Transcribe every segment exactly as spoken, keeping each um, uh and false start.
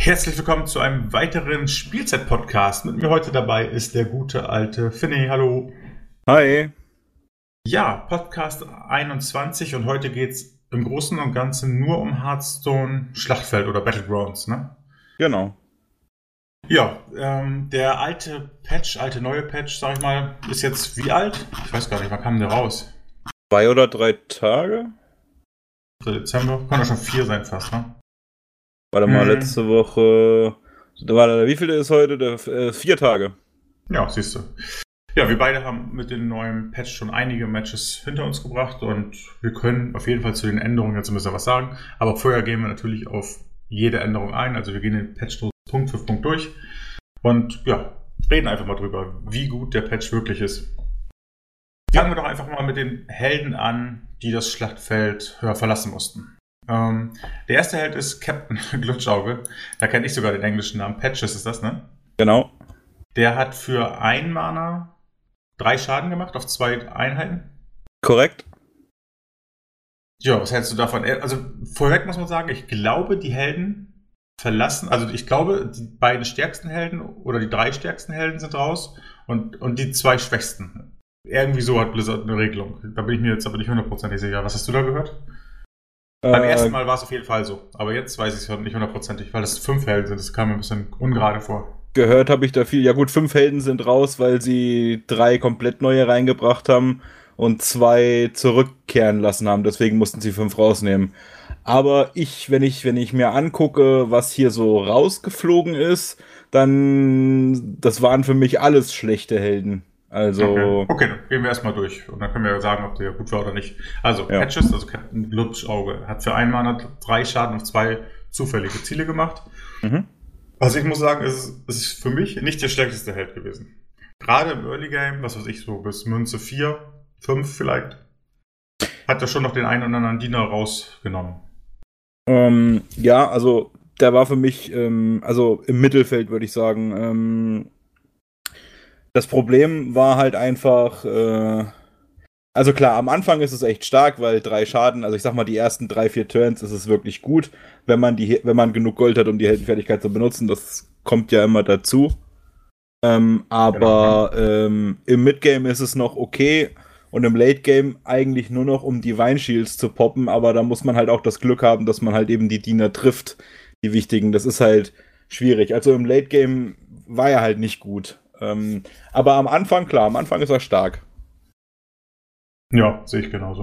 Herzlich willkommen zu einem weiteren Spielzeit-Podcast. Mit mir heute dabei ist der gute alte Finny. Hallo. Hi. Ja, Podcast einundzwanzig und heute geht es im Großen und Ganzen nur um Hearthstone Schlachtfeld oder Battlegrounds, ne? Genau. Ja, ähm, der alte Patch, alte neue Patch, sag ich mal, ist jetzt wie alt? Ich weiß gar nicht, wann kam der raus? Zwei oder drei Tage? Dezember? Kann doch schon vier sein fast, ne? Warte mal, Hm. letzte Woche. Warte, wie viel ist heute? Der, äh, vier Tage. Ja, siehst du. Ja, wir beide haben mit dem neuen Patch schon einige Matches hinter uns gebracht und wir können auf jeden Fall zu den Änderungen jetzt ein bisschen was sagen. Aber vorher gehen wir natürlich auf jede Änderung ein. Also wir gehen den Patch Punkt für Punkt durch und ja, reden einfach mal drüber, wie gut der Patch wirklich ist. Fangen wir doch einfach mal mit den Helden an, die das Schlachtfeld ja, verlassen mussten. Ähm, der erste Held ist Captain Glutschauge. Da kenne ich sogar den englischen Namen. Patches ist das, ne? Genau. Der hat für ein Mana drei Schaden gemacht auf zwei Einheiten. Korrekt. Ja, was hältst du davon? Also vorweg muss man sagen, ich glaube, die Helden verlassen, also ich glaube, die beiden stärksten Helden oder die drei stärksten Helden sind raus und, und die zwei schwächsten. Irgendwie so hat Blizzard eine Regelung. Da bin ich mir jetzt aber nicht hundertprozentig sicher. Was hast du da gehört? Äh, Beim ersten Mal war es auf jeden Fall so. Aber jetzt weiß ich es nicht hundertprozentig, weil es fünf Helden sind. Das kam mir ein bisschen ungerade vor. Gehört habe ich da viel. Ja gut, fünf Helden sind raus, weil sie drei komplett neue reingebracht haben und zwei zurückkehren lassen haben. Deswegen mussten sie fünf rausnehmen. Aber ich, wenn ich, wenn ich mir angucke, was hier so rausgeflogen ist, dann, das waren für mich alles schlechte Helden. Also. Okay, okay, dann gehen wir erstmal durch. Und dann können wir sagen, ob der gut war oder nicht. Also, Ja. Patches, also Captain Glutschauge, hat für einen Mana drei Schaden auf zwei zufällige Ziele gemacht. Mhm. Also ich muss sagen, es ist, es ist für mich nicht der stärkste Held gewesen. Gerade im Early Game, was weiß ich, so bis Münze vier, fünf vielleicht, hat er schon noch den einen oder anderen Diener rausgenommen. Ähm, ja, also der war für mich, ähm, also im Mittelfeld würde ich sagen. Ähm, das Problem war halt einfach, äh, also klar, am Anfang ist es echt stark, weil drei Schaden, also ich sag mal, die ersten drei, vier Turns ist es wirklich gut, wenn man die, wenn man genug Gold hat, um die Heldenfertigkeit zu benutzen. Das kommt ja immer dazu. Ähm, aber Genau, ähm, im Midgame ist es noch okay und im Late Game eigentlich nur noch, um die Vine Shields zu poppen, aber da muss man halt auch das Glück haben, dass man halt eben die Diener trifft, die wichtigen. Das ist halt schwierig. Also im Late Game war er halt nicht gut. Ähm, aber am Anfang, klar, am Anfang ist er stark. Ja, sehe ich genauso.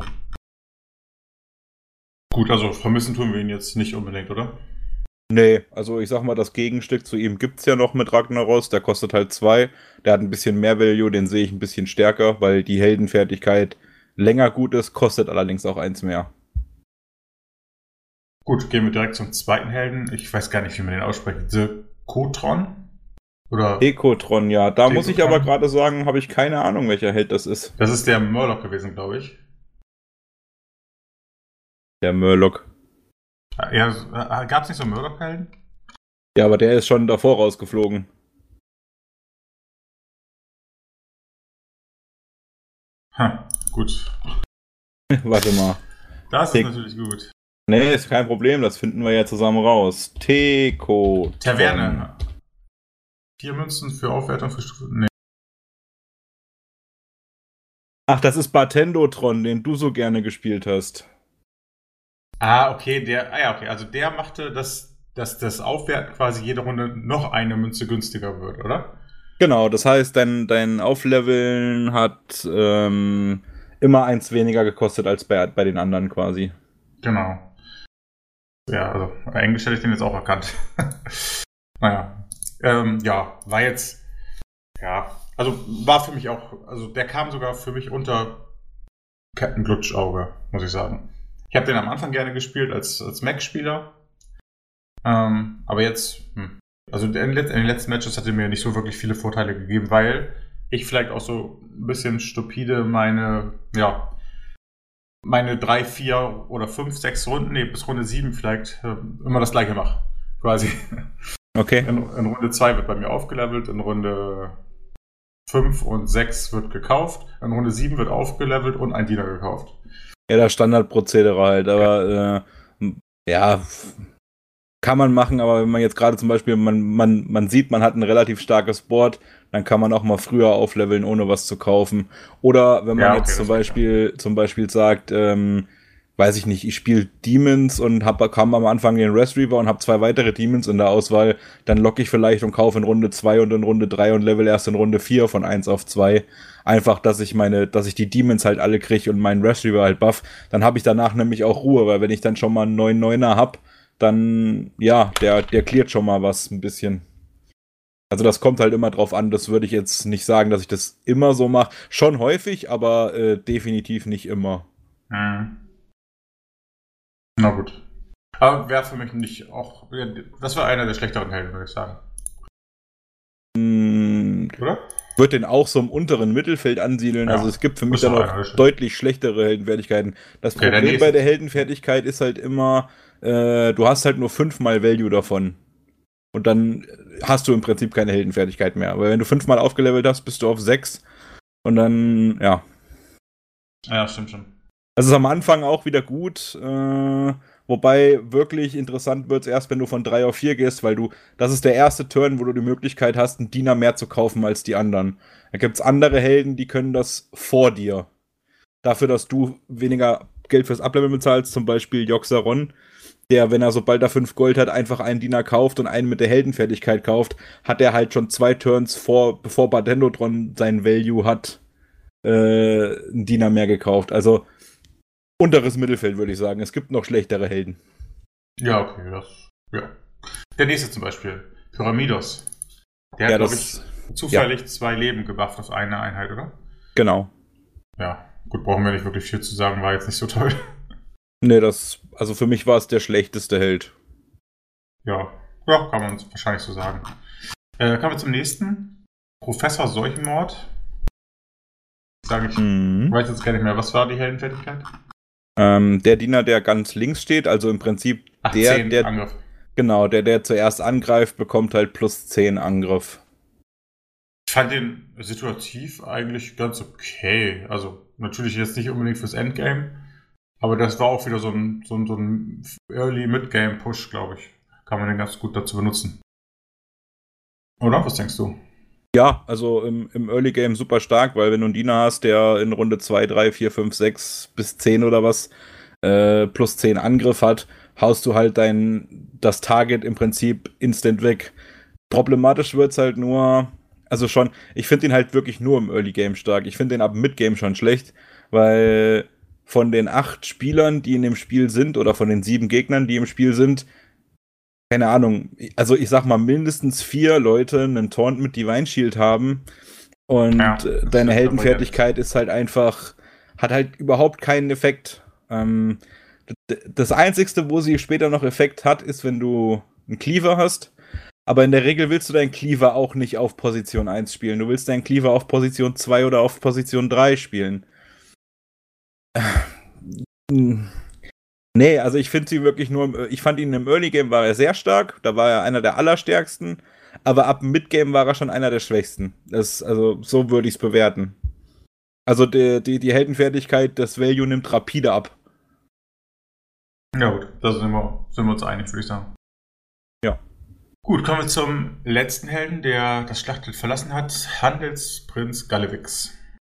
Gut, also vermissen tun wir ihn jetzt nicht unbedingt, oder? Nee, also ich sag mal, das Gegenstück zu ihm gibt's ja noch mit Ragnaros, der kostet halt zwei. Der hat ein bisschen mehr Value, den sehe ich ein bisschen stärker, weil die Heldenfertigkeit länger gut ist, kostet allerdings auch eins mehr. Gut, gehen wir direkt zum zweiten Helden. Ich weiß gar nicht, wie man den ausspricht. Zekotron? Oder Ekotron, ja. Da muss ich Ekotron? aber gerade sagen, habe ich keine Ahnung, welcher Held das ist. Das ist der Murloc gewesen, glaube ich. Der Murloc. Ja, gab es nicht so einen Murloc-Helden? Ja, aber der ist schon davor rausgeflogen. Ha, gut. Warte mal. Das ist Tek- natürlich gut. Nee, ist kein Problem, das finden wir ja zusammen raus. Tekotron. Taverne. Vier Münzen für Aufwertung für Stufe. Nee. Ach, das ist Bartendotron, den du so gerne gespielt hast. Ah, okay, der. Ah ja, okay. Also der machte, dass, dass das Aufwerten quasi jede Runde noch eine Münze günstiger wird, oder? Genau, das heißt, dein, dein Aufleveln hat ähm, immer eins weniger gekostet als bei, bei den anderen quasi. Genau. Ja, also Englisch hätte ich den jetzt auch erkannt. Naja. Ähm, ja, war jetzt. Ja, also war für mich auch. Also der kam sogar für mich unter Captain Glutschauge, muss ich sagen. Ich habe den am Anfang gerne gespielt als, als Mac-Spieler. Ähm, aber jetzt, hm. also in den, in den letzten Matches hat er mir nicht so wirklich viele Vorteile gegeben, weil ich vielleicht auch so ein bisschen stupide meine, ja, meine drei, vier oder fünf, sechs Runden, nee, bis Runde sieben vielleicht äh, immer das gleiche mache. Quasi. Okay. In, in Runde zwei wird bei mir aufgelevelt, in Runde fünf und sechs wird gekauft, in Runde sieben wird aufgelevelt und ein Diener gekauft. Ja, das Standardprozedere halt, aber äh, ja, Kann man machen, aber wenn man jetzt gerade zum Beispiel, man, man, man sieht, man hat ein relativ starkes Board, dann kann man auch mal früher aufleveln, ohne was zu kaufen. Oder wenn man Ja, okay, jetzt das zum geht Beispiel, zum Beispiel sagt, ähm, weiß ich nicht, ich spiele Demons und hab, kam am Anfang den Rest Reaver und habe zwei weitere Demons in der Auswahl, dann locke ich vielleicht und kaufe in Runde zwei und in Runde drei und level erst in Runde vier von eins auf zwei. Einfach, dass ich meine, dass ich die Demons halt alle kriege und meinen Rest Reaver halt buff. Dann habe ich danach nämlich auch Ruhe, weil wenn ich dann schon mal einen neun neuner hab, dann, ja, der, der cleart schon mal was ein bisschen. Also das kommt halt immer drauf an, das würde ich jetzt nicht sagen, dass ich das immer so mache. Schon häufig, aber äh, definitiv nicht immer. Mhm. Na gut. Aber wäre für mich nicht auch. Das war einer der schlechteren Helden, würde ich sagen. Hm, Oder? Wird den auch so im unteren Mittelfeld ansiedeln. Ja, Also es gibt für mich ist dann auch auch einer, das stimmt. deutlich schlechtere Heldenfertigkeiten. Das Okay, der Problem nächste. bei der Heldenfertigkeit ist halt immer, äh, du hast halt nur fünfmal Value davon. Und dann hast du im Prinzip keine Heldenfertigkeit mehr. Aber wenn du fünfmal aufgelevelt hast, bist du auf sechs. Und dann, ja. Ja, stimmt schon. Das ist am Anfang auch wieder gut, äh, wobei wirklich interessant wird es erst, wenn du von drei auf vier gehst, weil du, das ist der erste Turn, wo du die Möglichkeit hast, einen Diener mehr zu kaufen als die anderen. Da gibt es andere Helden, die können das vor dir. Dafür, dass du weniger Geld fürs Ableveln bezahlst, zum Beispiel Joxaron, der, wenn er sobald er fünf Gold hat, einfach einen Diener kauft und einen mit der Heldenfertigkeit kauft, hat er halt schon zwei Turns vor, bevor Badendotron seinen Value hat, äh, einen Diener mehr gekauft. Also unteres Mittelfeld, würde ich sagen. Es gibt noch schlechtere Helden. Ja, okay, das. Ja. Der nächste zum Beispiel. Pyramidos. Der Ja, hat, glaube das- ich, zufällig zwei Leben gebufft auf eine Einheit, oder? Genau. Ja. Gut, brauchen wir nicht wirklich viel zu sagen, war jetzt nicht so toll. Nee, das, also für mich war es der schlechteste Held. Ja. Ja, kann man wahrscheinlich so sagen. Äh, kommen wir zum nächsten. Professor Seuchenmord. Sag ich. Mhm. Ich weiß jetzt gar nicht mehr, was war die Heldenfertigkeit? Ähm, der Diener, der ganz links steht, also im Prinzip Ach, der, zehn der, Angriff. genau, der, der zuerst angreift, bekommt halt plus zehn Angriff. Ich fand den situativ eigentlich ganz okay. Also natürlich jetzt nicht unbedingt fürs Endgame, aber das war auch wieder so ein, so ein, so ein Early-Mid-Game-Push, glaube ich. Kann man den ganz gut dazu benutzen. Oder? Was denkst du? Ja, also im, im Early Game super stark, weil wenn du einen Diener hast, der in Runde zwei, drei, vier, fünf, sechs bis zehn oder was äh, plus zehn Angriff hat, haust du halt dein das Target im Prinzip instant weg. Problematisch wird's halt nur, also schon, ich finde den halt wirklich nur im Early Game stark. Ich finde den ab Mid Game schon schlecht, weil von den acht Spielern, die in dem Spiel sind, oder von den sieben Gegnern, die im Spiel sind, keine Ahnung, also ich sag mal mindestens vier Leute einen Taunt mit Divine Shield haben und Ja, äh, deine stimmt, Heldenfertigkeit ist halt einfach, hat halt überhaupt keinen Effekt. Ähm, d- das Einzigste, wo sie später noch Effekt hat, ist, wenn du einen Cleaver hast. Aber in der Regel willst du deinen Cleaver auch nicht auf Position eins spielen. Du willst deinen Cleaver auf Position zwei oder auf Position drei spielen. Nee, also ich finde sie wirklich nur, im, ich fand ihn im Early Game war er sehr stark, da war er einer der allerstärksten, aber ab Mid Game war er schon einer der schwächsten. Das, also so würde ich es bewerten. Also die, die, die Heldenfertigkeit, das Value nimmt rapide ab. Ja gut, da sind wir, sind wir uns einig, würde ich sagen. Ja. Gut, kommen wir zum letzten Helden, der das Schlachtfeld verlassen hat. Handelsprinz Gallivix.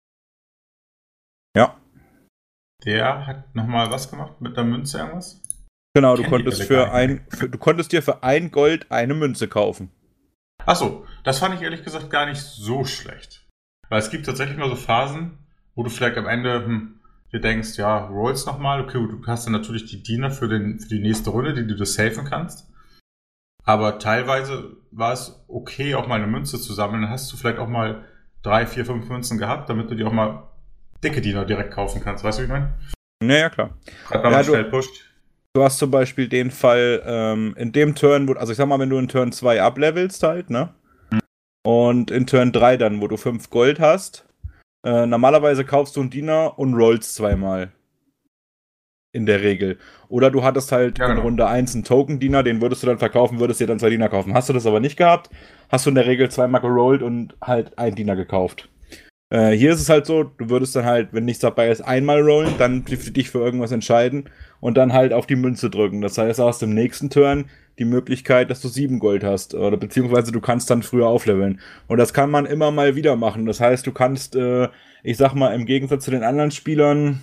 Ja. Der hat nochmal was gemacht mit der Münze irgendwas? Genau, du Kenn die konntest alle für gar ein, nicht. für, du konntest dir für ein Gold eine Münze kaufen. Achso, das fand ich ehrlich gesagt gar nicht so schlecht. Weil es gibt tatsächlich mal so Phasen, wo du vielleicht am Ende hm, dir denkst, ja, rollst nochmal, okay, du hast dann natürlich die Diener für, den, für die nächste Runde, die du das safen kannst. Aber teilweise war es okay, auch mal eine Münze zu sammeln. Dann hast du vielleicht auch mal drei, vier, fünf Münzen gehabt, damit du dir auch mal dicke Diener direkt kaufen kannst. Weißt du, wie ich meine? Naja, klar. Gerade wenn Ja, man du- schnell pusht. Du hast zum Beispiel den Fall, ähm, in dem Turn, wo, also ich sag mal, wenn du in Turn zwei ablevelst halt, ne? Und in Turn drei dann, wo du fünf Gold hast, äh, normalerweise kaufst du einen Diener und rollst zweimal. In der Regel. Oder du hattest halt Ja, in genau. Runde eins einen Token-Diener, den würdest du dann verkaufen, würdest dir dann zwei Diener kaufen. Hast du das aber nicht gehabt, hast du in der Regel zweimal gerollt und halt einen Diener gekauft. Äh, hier ist es halt so, du würdest dann halt, wenn nichts dabei ist, einmal rollen, dann für dich für irgendwas entscheiden und dann halt auf die Münze drücken. Das heißt, du hast im nächsten Turn die Möglichkeit, dass du sieben Gold hast. Oder beziehungsweise du kannst dann früher aufleveln. Und das kann man immer mal wieder machen. Das heißt, du kannst, äh, ich sag mal, im Gegensatz zu den anderen Spielern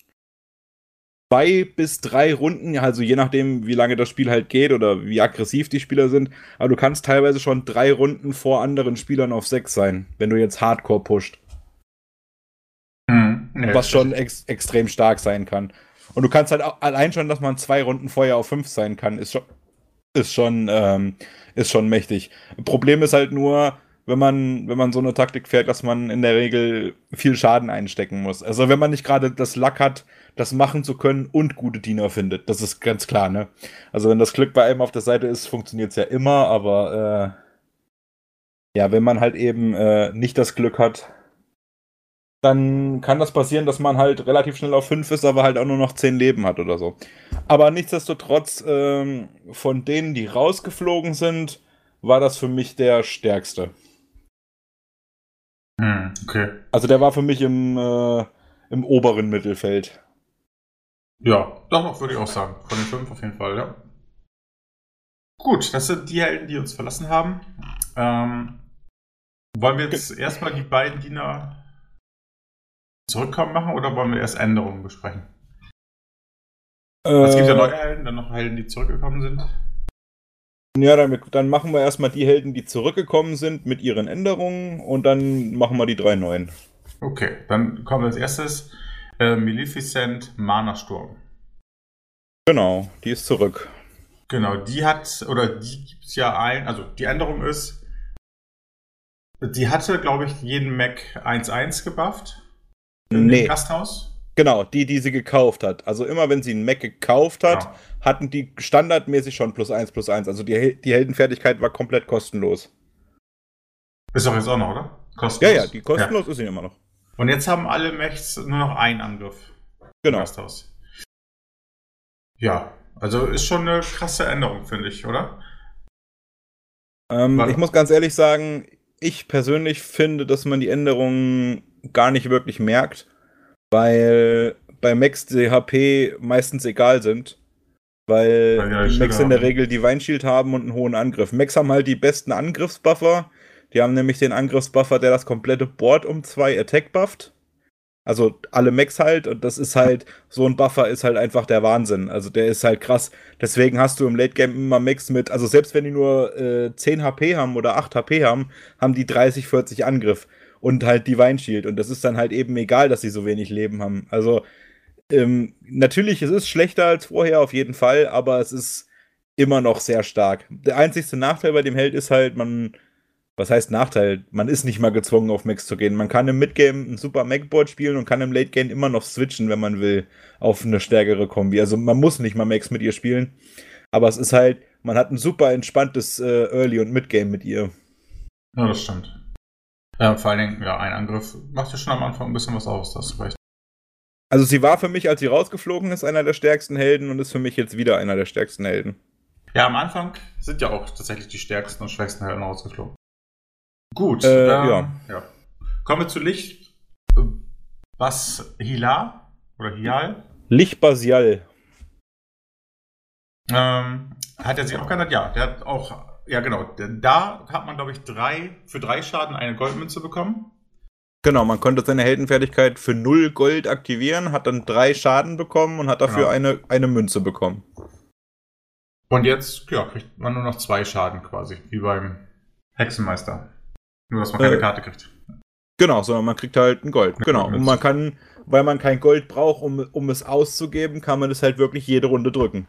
zwei bis drei Runden, also je nachdem, wie lange das Spiel halt geht oder wie aggressiv die Spieler sind, aber du kannst teilweise schon drei Runden vor anderen Spielern auf sechs sein, wenn du jetzt Hardcore pusht. Hm, nee, was schon ex extrem stark sein kann. Und du kannst halt auch, allein schon, dass man zwei Runden vorher auf fünf sein kann, ist schon, ist schon, ähm, ist schon mächtig. Problem ist halt nur, wenn man, wenn man so eine Taktik fährt, dass man in der Regel viel Schaden einstecken muss. Also wenn man nicht gerade das Luck hat, das machen zu können und gute Diener findet. Das ist ganz klar, ne? Also wenn das Glück bei einem auf der Seite ist, funktioniert es ja immer, aber äh, ja, wenn man halt eben äh, nicht das Glück hat, dann kann das passieren, dass man halt relativ schnell auf fünf ist, aber halt auch nur noch zehn Leben hat oder so. Aber nichtsdestotrotz, ähm, von denen, die rausgeflogen sind, war das für mich der stärkste. Hm, okay. Also der war für mich im, äh, im oberen Mittelfeld. Ja, doch, würde ich auch sagen. Von den fünf auf jeden Fall, ja. Gut, das sind die Helden, die uns verlassen haben. Ähm, wollen wir jetzt erstmal die beiden Diener zurückkommen machen oder wollen wir erst Änderungen besprechen? Äh, es gibt ja neue Helden, dann noch Helden, die zurückgekommen sind. Ja, dann, dann machen wir erstmal die Helden, die zurückgekommen sind mit ihren Änderungen und dann machen wir die drei neuen. Okay, dann kommen wir als erstes äh, Maleficent Mana-Sturm. Genau, die ist zurück. Genau, die hat, oder die gibt es ja ein, also die Änderung ist, die hatte, glaube ich, jeden Mech eins eins gebufft. In nee. dem Gasthaus. Genau, die, die sie gekauft hat. Also immer, wenn sie einen Mech gekauft hat, ja. hatten die standardmäßig schon plus eins, plus eins. Also die, die Heldenfertigkeit war komplett kostenlos. Ist doch jetzt auch noch, oder? Kostenlos. Ja, ja, die kostenlos ja. ist sie immer noch. Und jetzt haben alle Mechs nur noch einen Angriff. Genau. Im Gasthaus. Ja, also ist schon eine krasse Änderung, finde ich, oder? Ähm, ich muss ganz ehrlich sagen, ich persönlich finde, dass man die Änderungen gar nicht wirklich merkt, weil bei Mechs die H P meistens egal sind, weil ja, die Mechs in der Regel Divine Shield haben und einen hohen Angriff. Mechs haben halt die besten Angriffsbuffer, die haben nämlich den Angriffsbuffer, der das komplette Board um zwei Attack bufft. Also alle Mechs halt, und das ist halt, so ein Buffer ist halt einfach der Wahnsinn. Also der ist halt krass. Deswegen hast du im Late Game immer Mechs mit, also selbst wenn die nur äh, zehn H P haben oder acht H P haben, haben die dreißig, vierzig Angriff und halt Divine Shield. Und das ist dann halt eben egal, dass sie so wenig Leben haben. Also ähm, natürlich, es ist schlechter als vorher auf jeden Fall, aber es ist immer noch sehr stark. Der einzigste Nachteil bei dem Held ist halt, man Was heißt Nachteil? Man ist nicht mal gezwungen, auf Mechs zu gehen. Man kann im Midgame ein super Mech-Board spielen und kann im Late-Game immer noch switchen, wenn man will, auf eine stärkere Kombi. Also man muss nicht mal Mechs mit ihr spielen. Aber es ist halt, man hat ein super entspanntes äh, Early- und Midgame mit ihr. Ja, das stimmt. Ja, vor allen Dingen, ja, ein Angriff macht ja schon am Anfang ein bisschen was aus, das vielleicht. Also sie war für mich, als sie rausgeflogen ist, einer der stärksten Helden und ist für mich jetzt wieder einer der stärksten Helden. Ja, am Anfang sind ja auch tatsächlich die stärksten und schwächsten Helden rausgeflogen. Gut, äh, ähm, ja. ja. Kommen wir zu Licht. Was, Hilar? Oder Hial? Licht Basial. Ähm, hat er sich auch geändert? Ja, der hat auch, ja genau, da hat man, glaube ich, drei, für drei Schaden eine Goldmünze bekommen. Genau, man konnte seine Heldenfertigkeit für null Gold aktivieren, hat dann drei Schaden bekommen und hat dafür genau. eine, eine Münze bekommen. Und jetzt, ja, kriegt man nur noch zwei Schaden quasi, wie beim Hexenmeister. Nur, dass man keine äh, Karte kriegt. Genau, sondern man kriegt halt ein Gold. Ja, genau. Und man kann, weil man kein Gold braucht, um, um es auszugeben, kann man es halt wirklich jede Runde drücken.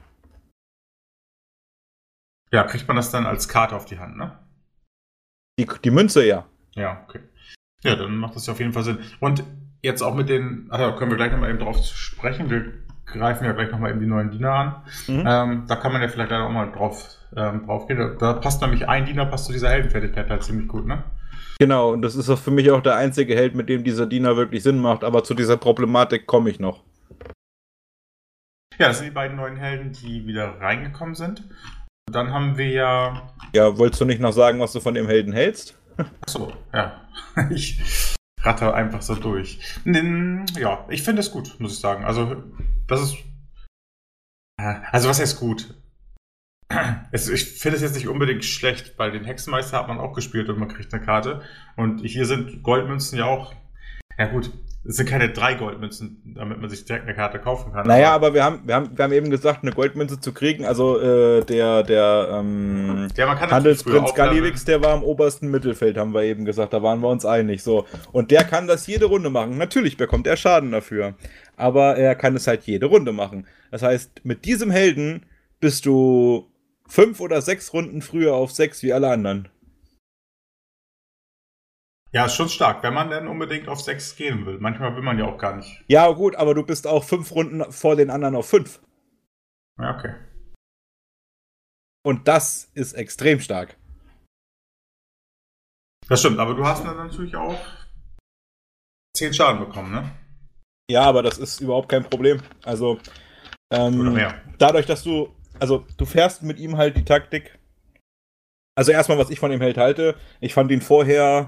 Ja, kriegt man das dann als Karte auf die Hand, ne? Die, die Münze, ja. Ja, okay. Ja, dann macht das ja auf jeden Fall Sinn. Und jetzt auch mit den, ach ja, können wir gleich nochmal eben drauf sprechen. Wir greifen ja gleich nochmal eben die neuen Diener an. Mhm. Ähm, da kann man ja vielleicht auch mal drauf, ähm, drauf gehen. Da, da passt nämlich ein Diener, passt zu dieser Heldenfertigkeit halt ziemlich gut, ne? Genau, und das ist auch für mich auch der einzige Held, mit dem dieser Diener wirklich Sinn macht, aber zu dieser Problematik komme ich noch. Ja, das sind die beiden neuen Helden, die wieder reingekommen sind. Dann haben wir ja... Ja, wolltest du nicht noch sagen, was du von dem Helden hältst? Achso, ja. Ich ratter einfach so durch. Ja, ich finde es gut, muss ich sagen. Also, das ist... Also, was heißt gut? Es, ich finde es jetzt nicht unbedingt schlecht, weil den Hexenmeister hat man auch gespielt und man kriegt eine Karte. Und hier sind Goldmünzen ja auch. Ja gut, es sind keine drei Goldmünzen, damit man sich direkt eine Karte kaufen kann. Naja, aber, aber wir, haben, wir, haben, wir haben eben gesagt, eine Goldmünze zu kriegen. Also äh, der, der ähm, ja, man kann Handelsprinz Gallivix, der war im obersten Mittelfeld, haben wir eben gesagt. Da waren wir uns einig. So. Und der kann das jede Runde machen. Natürlich bekommt er Schaden dafür. Aber er kann es halt jede Runde machen. Das heißt, mit diesem Helden bist du fünf oder sechs Runden früher auf sechs wie alle anderen. Ja, ist schon stark, wenn man dann unbedingt auf sechs gehen will. Manchmal will man ja auch gar nicht. Ja, gut, aber du bist auch fünf Runden vor den anderen auf fünf. Ja, okay. Und das ist extrem stark. Das stimmt, aber du hast dann natürlich auch zehn Schaden bekommen, ne? Ja, aber das ist überhaupt kein Problem. Also, ähm, oder mehr. Dadurch, dass du, also du fährst mit ihm halt die Taktik. Also erstmal, was ich von dem Held halte, ich fand ihn vorher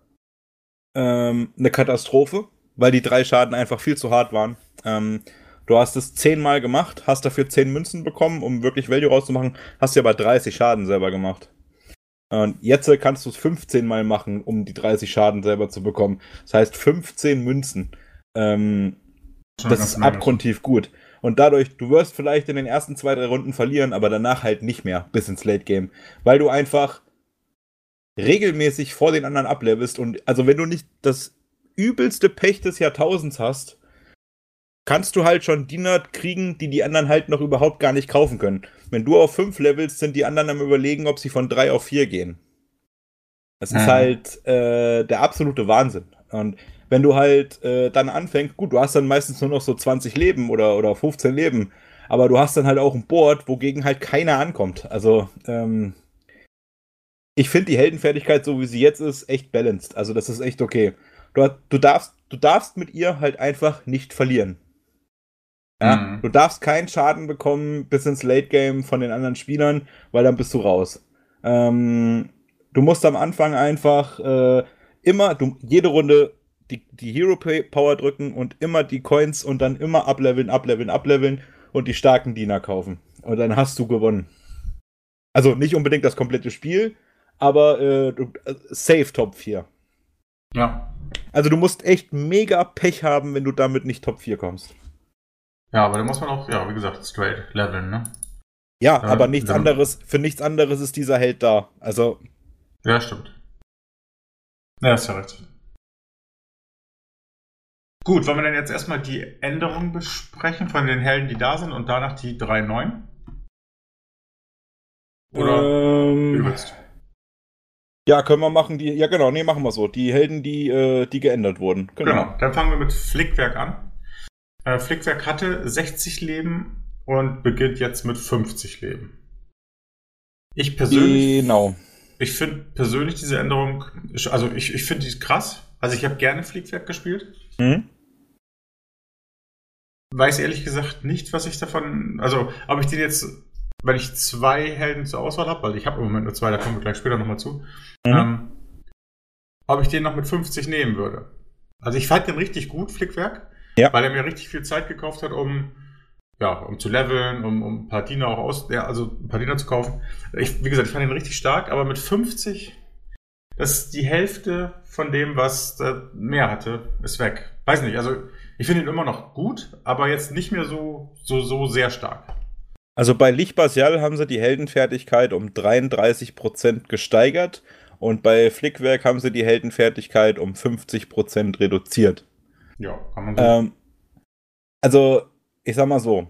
ähm, eine Katastrophe, weil die drei Schaden einfach viel zu hart waren. Ähm, du hast es zehnmal gemacht, hast dafür zehn Münzen bekommen, um wirklich Value rauszumachen, hast dir aber dreißig Schaden selber gemacht. Und jetzt kannst du es fünfzehn Mal machen, um die dreißig Schaden selber zu bekommen. Das heißt fünfzehn Münzen. Ähm, das ist abgrundtief gut. Und dadurch, du wirst vielleicht in den ersten zwei, drei Runden verlieren, aber danach halt nicht mehr bis ins Late Game. Weil du einfach regelmäßig vor den anderen ablevelst. Und also wenn du nicht das übelste Pech des Jahrtausends hast, kannst du halt schon Diener kriegen, die die anderen halt noch überhaupt gar nicht kaufen können. Wenn du auf fünf levelst, sind die anderen am Überlegen, ob sie von drei auf vier gehen. Das mhm. ist halt äh, der absolute Wahnsinn. Und wenn du halt äh, dann anfängst, gut, du hast dann meistens nur noch so zwanzig Leben oder, oder fünfzehn Leben, aber du hast dann halt auch ein Board, wogegen halt keiner ankommt. Also, ähm, ich finde die Heldenfertigkeit, so wie sie jetzt ist, echt balanced. Also, das ist echt okay. Du, du, darfst, du darfst mit ihr halt einfach nicht verlieren. Ja? Mhm. Du darfst keinen Schaden bekommen bis ins Late Game von den anderen Spielern, weil dann bist du raus. Ähm, du musst am Anfang einfach äh, immer, du, jede Runde die, die Hero Power drücken und immer die Coins und dann immer ableveln, ableveln, ableveln und die starken Diener kaufen. Und dann hast du gewonnen. Also nicht unbedingt das komplette Spiel, aber äh, du, äh, safe Top vier. Ja. Also du musst echt mega Pech haben, wenn du damit nicht Top vier kommst. Ja, aber da muss man auch, ja, wie gesagt, straight leveln, ne? Ja, ja aber nichts anderes, für nichts anderes ist dieser Held da. Also. Ja, stimmt. Ja, ist ja recht. Gut, wollen wir dann jetzt erstmal die Änderungen besprechen von den Helden, die da sind und danach die drei neuen? Oder ähm, wie du willst? Ja, können wir machen die. Ja, genau, nee, machen wir so. Die Helden, die, äh, die geändert wurden. Genau. genau, dann fangen wir mit Flickwerk an. Äh, Flickwerk hatte sechzig Leben und beginnt jetzt mit fünfzig Leben. Ich persönlich. Genau. Ich finde persönlich diese Änderung, also ich, ich finde die krass. Also ich habe gerne Flickwerk gespielt. Mhm. Weiß ehrlich gesagt nicht, was ich davon, also ob ich den jetzt, wenn ich zwei Helden zur Auswahl habe, weil ich habe im Moment nur zwei, da kommen wir gleich später nochmal zu, mhm. ähm, ob ich den noch mit fünfzig nehmen würde. Also ich fand den richtig gut, Flickwerk, ja. Weil er mir richtig viel Zeit gekauft hat, um ja, um zu leveln, um, um ein paar Diener auch aus, ja, also ein paar Diener zu kaufen. Ich, wie gesagt, ich fand ihn richtig stark, aber mit fünfzig, das ist die Hälfte von dem, was er mehr hatte, ist weg. Weiß nicht, also ich finde ihn immer noch gut, aber jetzt nicht mehr so, so, so sehr stark. Also bei Lichtbasial haben sie die Heldenfertigkeit um dreiunddreißig Prozent gesteigert und bei Flickwerk haben sie die Heldenfertigkeit um fünfzig Prozent reduziert. Ja, kann man so. Ähm, also, ich sag mal so.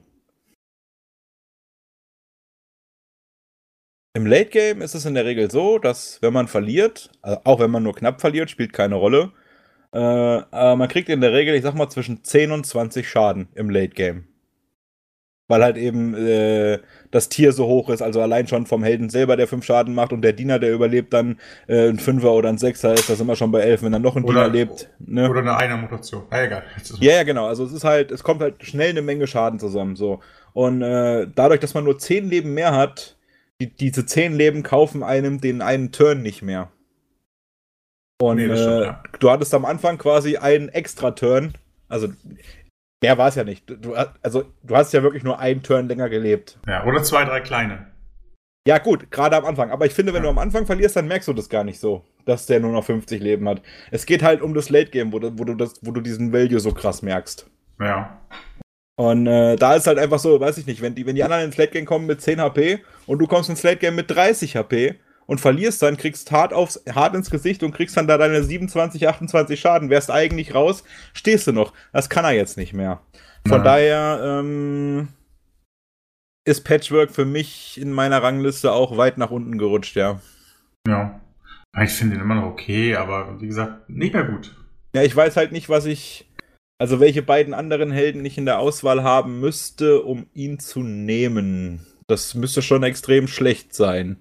Im Late Game ist es in der Regel so, dass wenn man verliert, also auch wenn man nur knapp verliert, spielt keine Rolle, äh, aber man kriegt in der Regel, ich sag mal, zwischen zehn und zwanzig Schaden im Late Game. Weil halt eben äh, das Tier so hoch ist, also allein schon vom Helden selber, der fünf Schaden macht und der Diener, der überlebt, dann äh, ein Fünfer oder ein Sechser ist, das sind wir schon bei elf, wenn dann noch ein oder, Diener lebt. Ne? Oder eine Einer-Mutation. Ah, egal. Ja, ja, genau. Also es ist halt, es kommt halt schnell eine Menge Schaden zusammen. So. Und äh, dadurch, dass man nur zehn Leben mehr hat, die, diese zehn Leben kaufen einem den einen Turn nicht mehr. Und nee, das stimmt, äh, ja. Du hattest am Anfang quasi einen extra Turn, also mehr war es ja nicht. Du, also, du hast ja wirklich nur einen Turn länger gelebt. Ja, oder zwei, drei kleine. Ja, gut, gerade am Anfang. Aber ich finde, wenn du am Anfang verlierst, dann merkst du das gar nicht so, dass der nur noch fünfzig Leben hat. Es geht halt um das Late-Game, wo du, wo, du das, wo du diesen Value so krass merkst. Ja. Und äh, da ist halt einfach so, weiß ich nicht, wenn die, wenn die anderen ins Late-Game kommen mit zehn H P und du kommst ins Late-Game mit dreißig H P und verlierst dann, kriegst hart, aufs, hart ins Gesicht und kriegst dann da deine siebenundzwanzig, achtundzwanzig Schaden, wärst eigentlich raus, stehst du noch. Das kann er jetzt nicht mehr. Von Ja. daher, ähm, ist Patchwork für mich in meiner Rangliste auch weit nach unten gerutscht, ja. Ja. Ich finde ihn immer noch okay, aber wie gesagt, nicht mehr gut. Ja, ich weiß halt nicht, was ich, also welche beiden anderen Helden ich in der Auswahl haben müsste, um ihn zu nehmen. Das müsste schon extrem schlecht sein.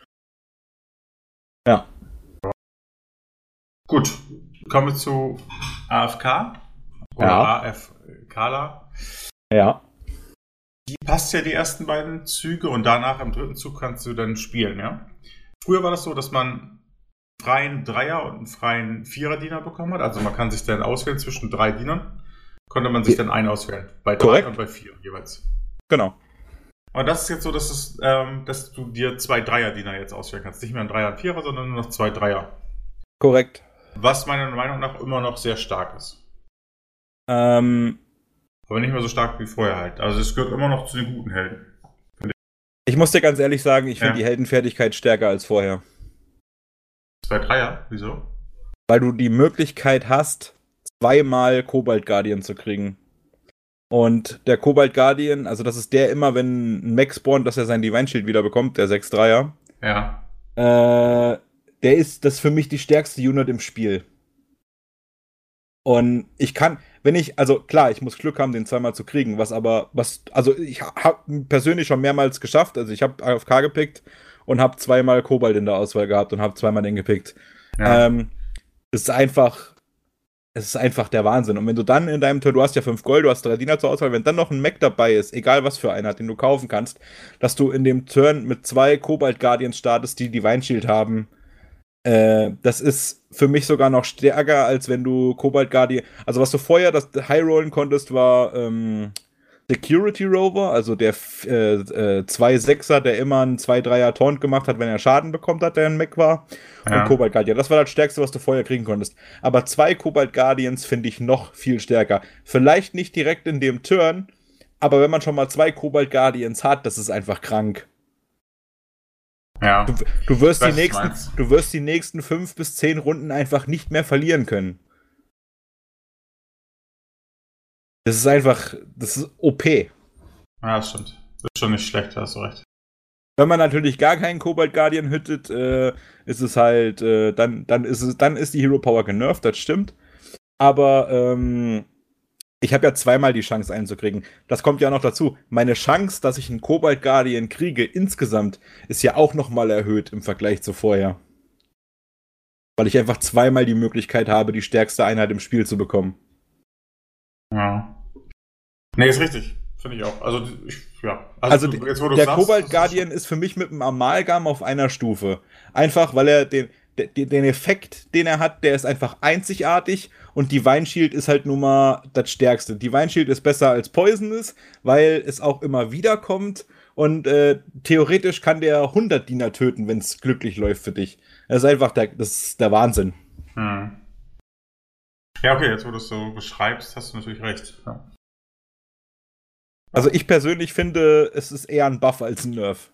Ja. Gut, kommen wir zu A F K oder Ja. A F Kala. Ja. Die passt ja die ersten beiden Züge und danach im dritten Zug kannst du dann spielen, ja? Früher war das so, dass man einen freien Dreier und einen freien Vierer-Diener bekommen hat. Also man kann sich dann auswählen zwischen drei Dienern. Konnte man sich dann einen auswählen. Bei drei Korrekt. und bei vier jeweils. Genau. Und das ist jetzt so, dass, es, ähm, dass du dir zwei Dreier-Diener jetzt auswählen kannst. Nicht mehr ein Dreier und Vierer, sondern nur noch zwei Dreier. Korrekt. Was meiner Meinung nach immer noch sehr stark ist. Ähm, Aber nicht mehr so stark wie vorher halt. Also es gehört immer noch zu den guten Helden. ich muss dir ganz ehrlich sagen, ich finde Ja. die Heldenfertigkeit stärker als vorher. Zwei Dreier? Wieso? Weil du die Möglichkeit hast, zweimal Cobalt Guardian zu kriegen. Und der Cobalt Guardian, also das ist der immer, wenn ein Mech spawnt, dass er sein Divine Shield wieder bekommt, der sechs Dreier. Ja. Äh, der ist das für mich die stärkste Unit im Spiel. Und ich kann, wenn ich, also klar, ich muss Glück haben, den zweimal zu kriegen, was aber, was, also ich habe persönlich schon mehrmals geschafft, also ich habe A F K gepickt und habe zweimal Cobalt in der Auswahl gehabt und habe zweimal den gepickt. Ja. Ähm, es ist einfach, es ist einfach der Wahnsinn. Und wenn du dann in deinem Turn, du hast ja fünf Gold, du hast drei Diener zur Auswahl, wenn dann noch ein Mech dabei ist, egal was für einer, den du kaufen kannst, dass du in dem Turn mit zwei Cobalt Guardians startest, die Divine Shield haben, äh, das ist für mich sogar noch stärker, als wenn du Cobalt Guardian, also was du vorher das High rollen konntest, war ähm, Security Rover, also der äh, äh, zwei Sechser, der immer einen zwei Dreier Taunt gemacht hat, wenn er Schaden bekommt hat, der ein Mech war. Ja. Und Cobalt Guardian. Das war das Stärkste, was du vorher kriegen konntest. Aber zwei Cobalt Guardians finde ich noch viel stärker. Vielleicht nicht direkt in dem Turn, aber wenn man schon mal zwei Cobalt Guardians hat, das ist einfach krank. Ja. Du, du, wirst Was die du nächsten, meinst. du wirst die nächsten fünf bis zehn Runden einfach nicht mehr verlieren können. Das ist einfach, das ist O P. Ja, das stimmt. Das ist schon nicht schlecht, da hast du recht. Wenn man natürlich gar keinen Cobalt Guardian hüttet, äh, ist es halt, äh, dann, dann, ist es, dann ist die Hero Power genervt, das stimmt. Aber ähm, ich habe ja zweimal die Chance einzukriegen. Das kommt ja noch dazu. Meine Chance, dass ich einen Cobalt Guardian kriege, insgesamt, ist ja auch nochmal erhöht im Vergleich zu vorher. Weil ich einfach zweimal die Möglichkeit habe, die stärkste Einheit im Spiel zu bekommen. Ja. Nee, ist richtig. Finde ich auch. Also, ich, ja. Also, du- jetzt, wo du der sagst, Cobalt das ist Guardian ist für mich mit dem Amalgam auf einer Stufe. Einfach, weil er den, den, den Effekt, den er hat, der ist einfach einzigartig und Divine Shield ist halt nun mal das Stärkste. Divine Shield ist besser als Poisonous, weil es auch immer wieder kommt und äh, theoretisch kann der hundert Diener töten, wenn es glücklich läuft für dich. Das ist einfach der, das ist der Wahnsinn. schon- Hm. Ja, okay, jetzt wo du es so beschreibst, hast du natürlich recht. Ja. Also ich persönlich finde, es ist eher ein Buff als ein Nerf.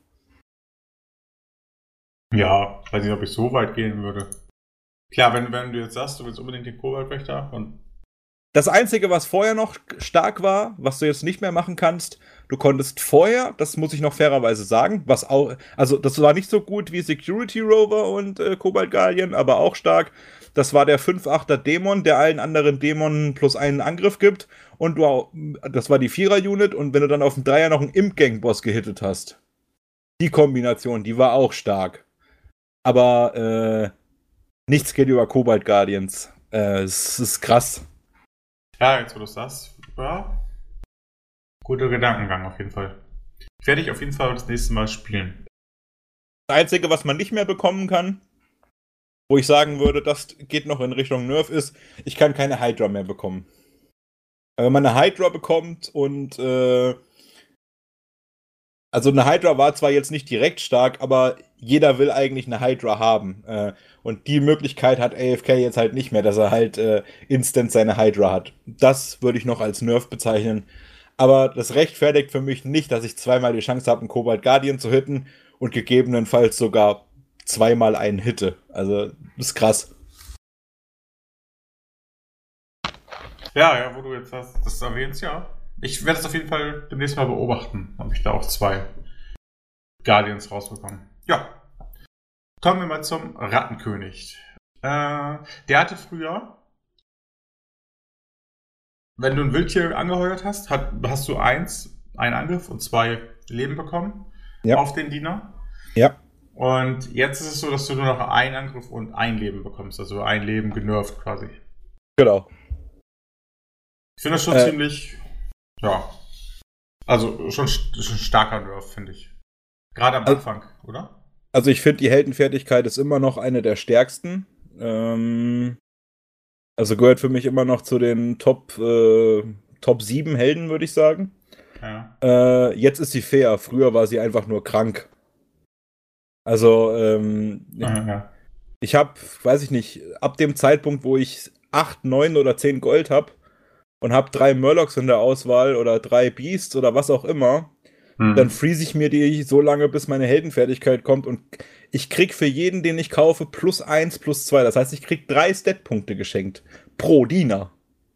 Ja, weiß nicht, ob ich so weit gehen würde. Klar, wenn, wenn du jetzt sagst, du willst unbedingt den Koboldwächter und Das Einzige, was vorher noch stark war, was du jetzt nicht mehr machen kannst, du konntest vorher, das muss ich noch fairerweise sagen, was auch, also das war nicht so gut wie Security Rover und äh, Cobalt Guardian, aber auch stark. Das war der fünf achter Dämon, der allen anderen Dämonen plus einen Angriff gibt. Und du, auch- das war die Vierer-Unit. Und wenn du dann auf dem Dreier noch einen Imp-Gang-Boss gehittet hast, die Kombination, die war auch stark. Aber äh, nichts geht über Cobalt Guardians. Äh, es ist krass. ja, jetzt wo du es sagst, ja, guter Gedankengang auf jeden Fall. Ich werde ich auf jeden Fall das nächste Mal spielen. Das Einzige, was man nicht mehr bekommen kann, wo ich sagen würde, das geht noch in Richtung Nerf, ist, ich kann keine Hydra mehr bekommen. Wenn man eine Hydra bekommt und äh, Also eine Hydra war zwar jetzt nicht direkt stark, aber jeder will eigentlich eine Hydra haben. Äh, und die Möglichkeit hat A F K jetzt halt nicht mehr, dass er halt äh, instant seine Hydra hat. Das würde ich noch als Nerf bezeichnen. Aber das rechtfertigt für mich nicht, dass ich zweimal die Chance habe, einen Cobalt Guardian zu hitten und gegebenenfalls sogar zweimal einen hitte. Also, das ist krass. Ja, ja, wo du jetzt das, das erwähnst, ja. Ich werde es auf jeden Fall demnächst mal beobachten, ob ich da auch zwei Guardians rausbekomme. Ja. Kommen wir mal zum Rattenkönig. Äh, der hatte früher, wenn du ein Wildtier angeheuert hast, hat, hast du eins, einen Angriff und zwei Leben bekommen ja. auf den Diener. Ja. Und jetzt ist es so, dass du nur noch einen Angriff und ein Leben bekommst. Also ein Leben genervt quasi. Genau. Ich finde das schon äh, ziemlich, ja, also schon, schon starker Nerf, finde ich. Gerade am Anfang, also, oder? Also ich finde, die Heldenfertigkeit ist immer noch eine der stärksten. Ähm, also gehört für mich immer noch zu den Top, äh, Top sieben Helden, würde ich sagen. Ja. Äh, jetzt ist sie fair. Früher war sie einfach nur krank. Also, ähm, ja, ja. ich habe, weiß ich nicht, ab dem Zeitpunkt, wo ich acht, neun oder zehn Gold habe, und habe drei Murlocs in der Auswahl oder drei Beasts oder was auch immer, hm. dann freeze ich mir die so lange, bis meine Heldenfertigkeit kommt und ich krieg für jeden, den ich kaufe, plus eins, plus zwei. Das heißt, ich krieg drei Stat-Punkte geschenkt. Pro Diener.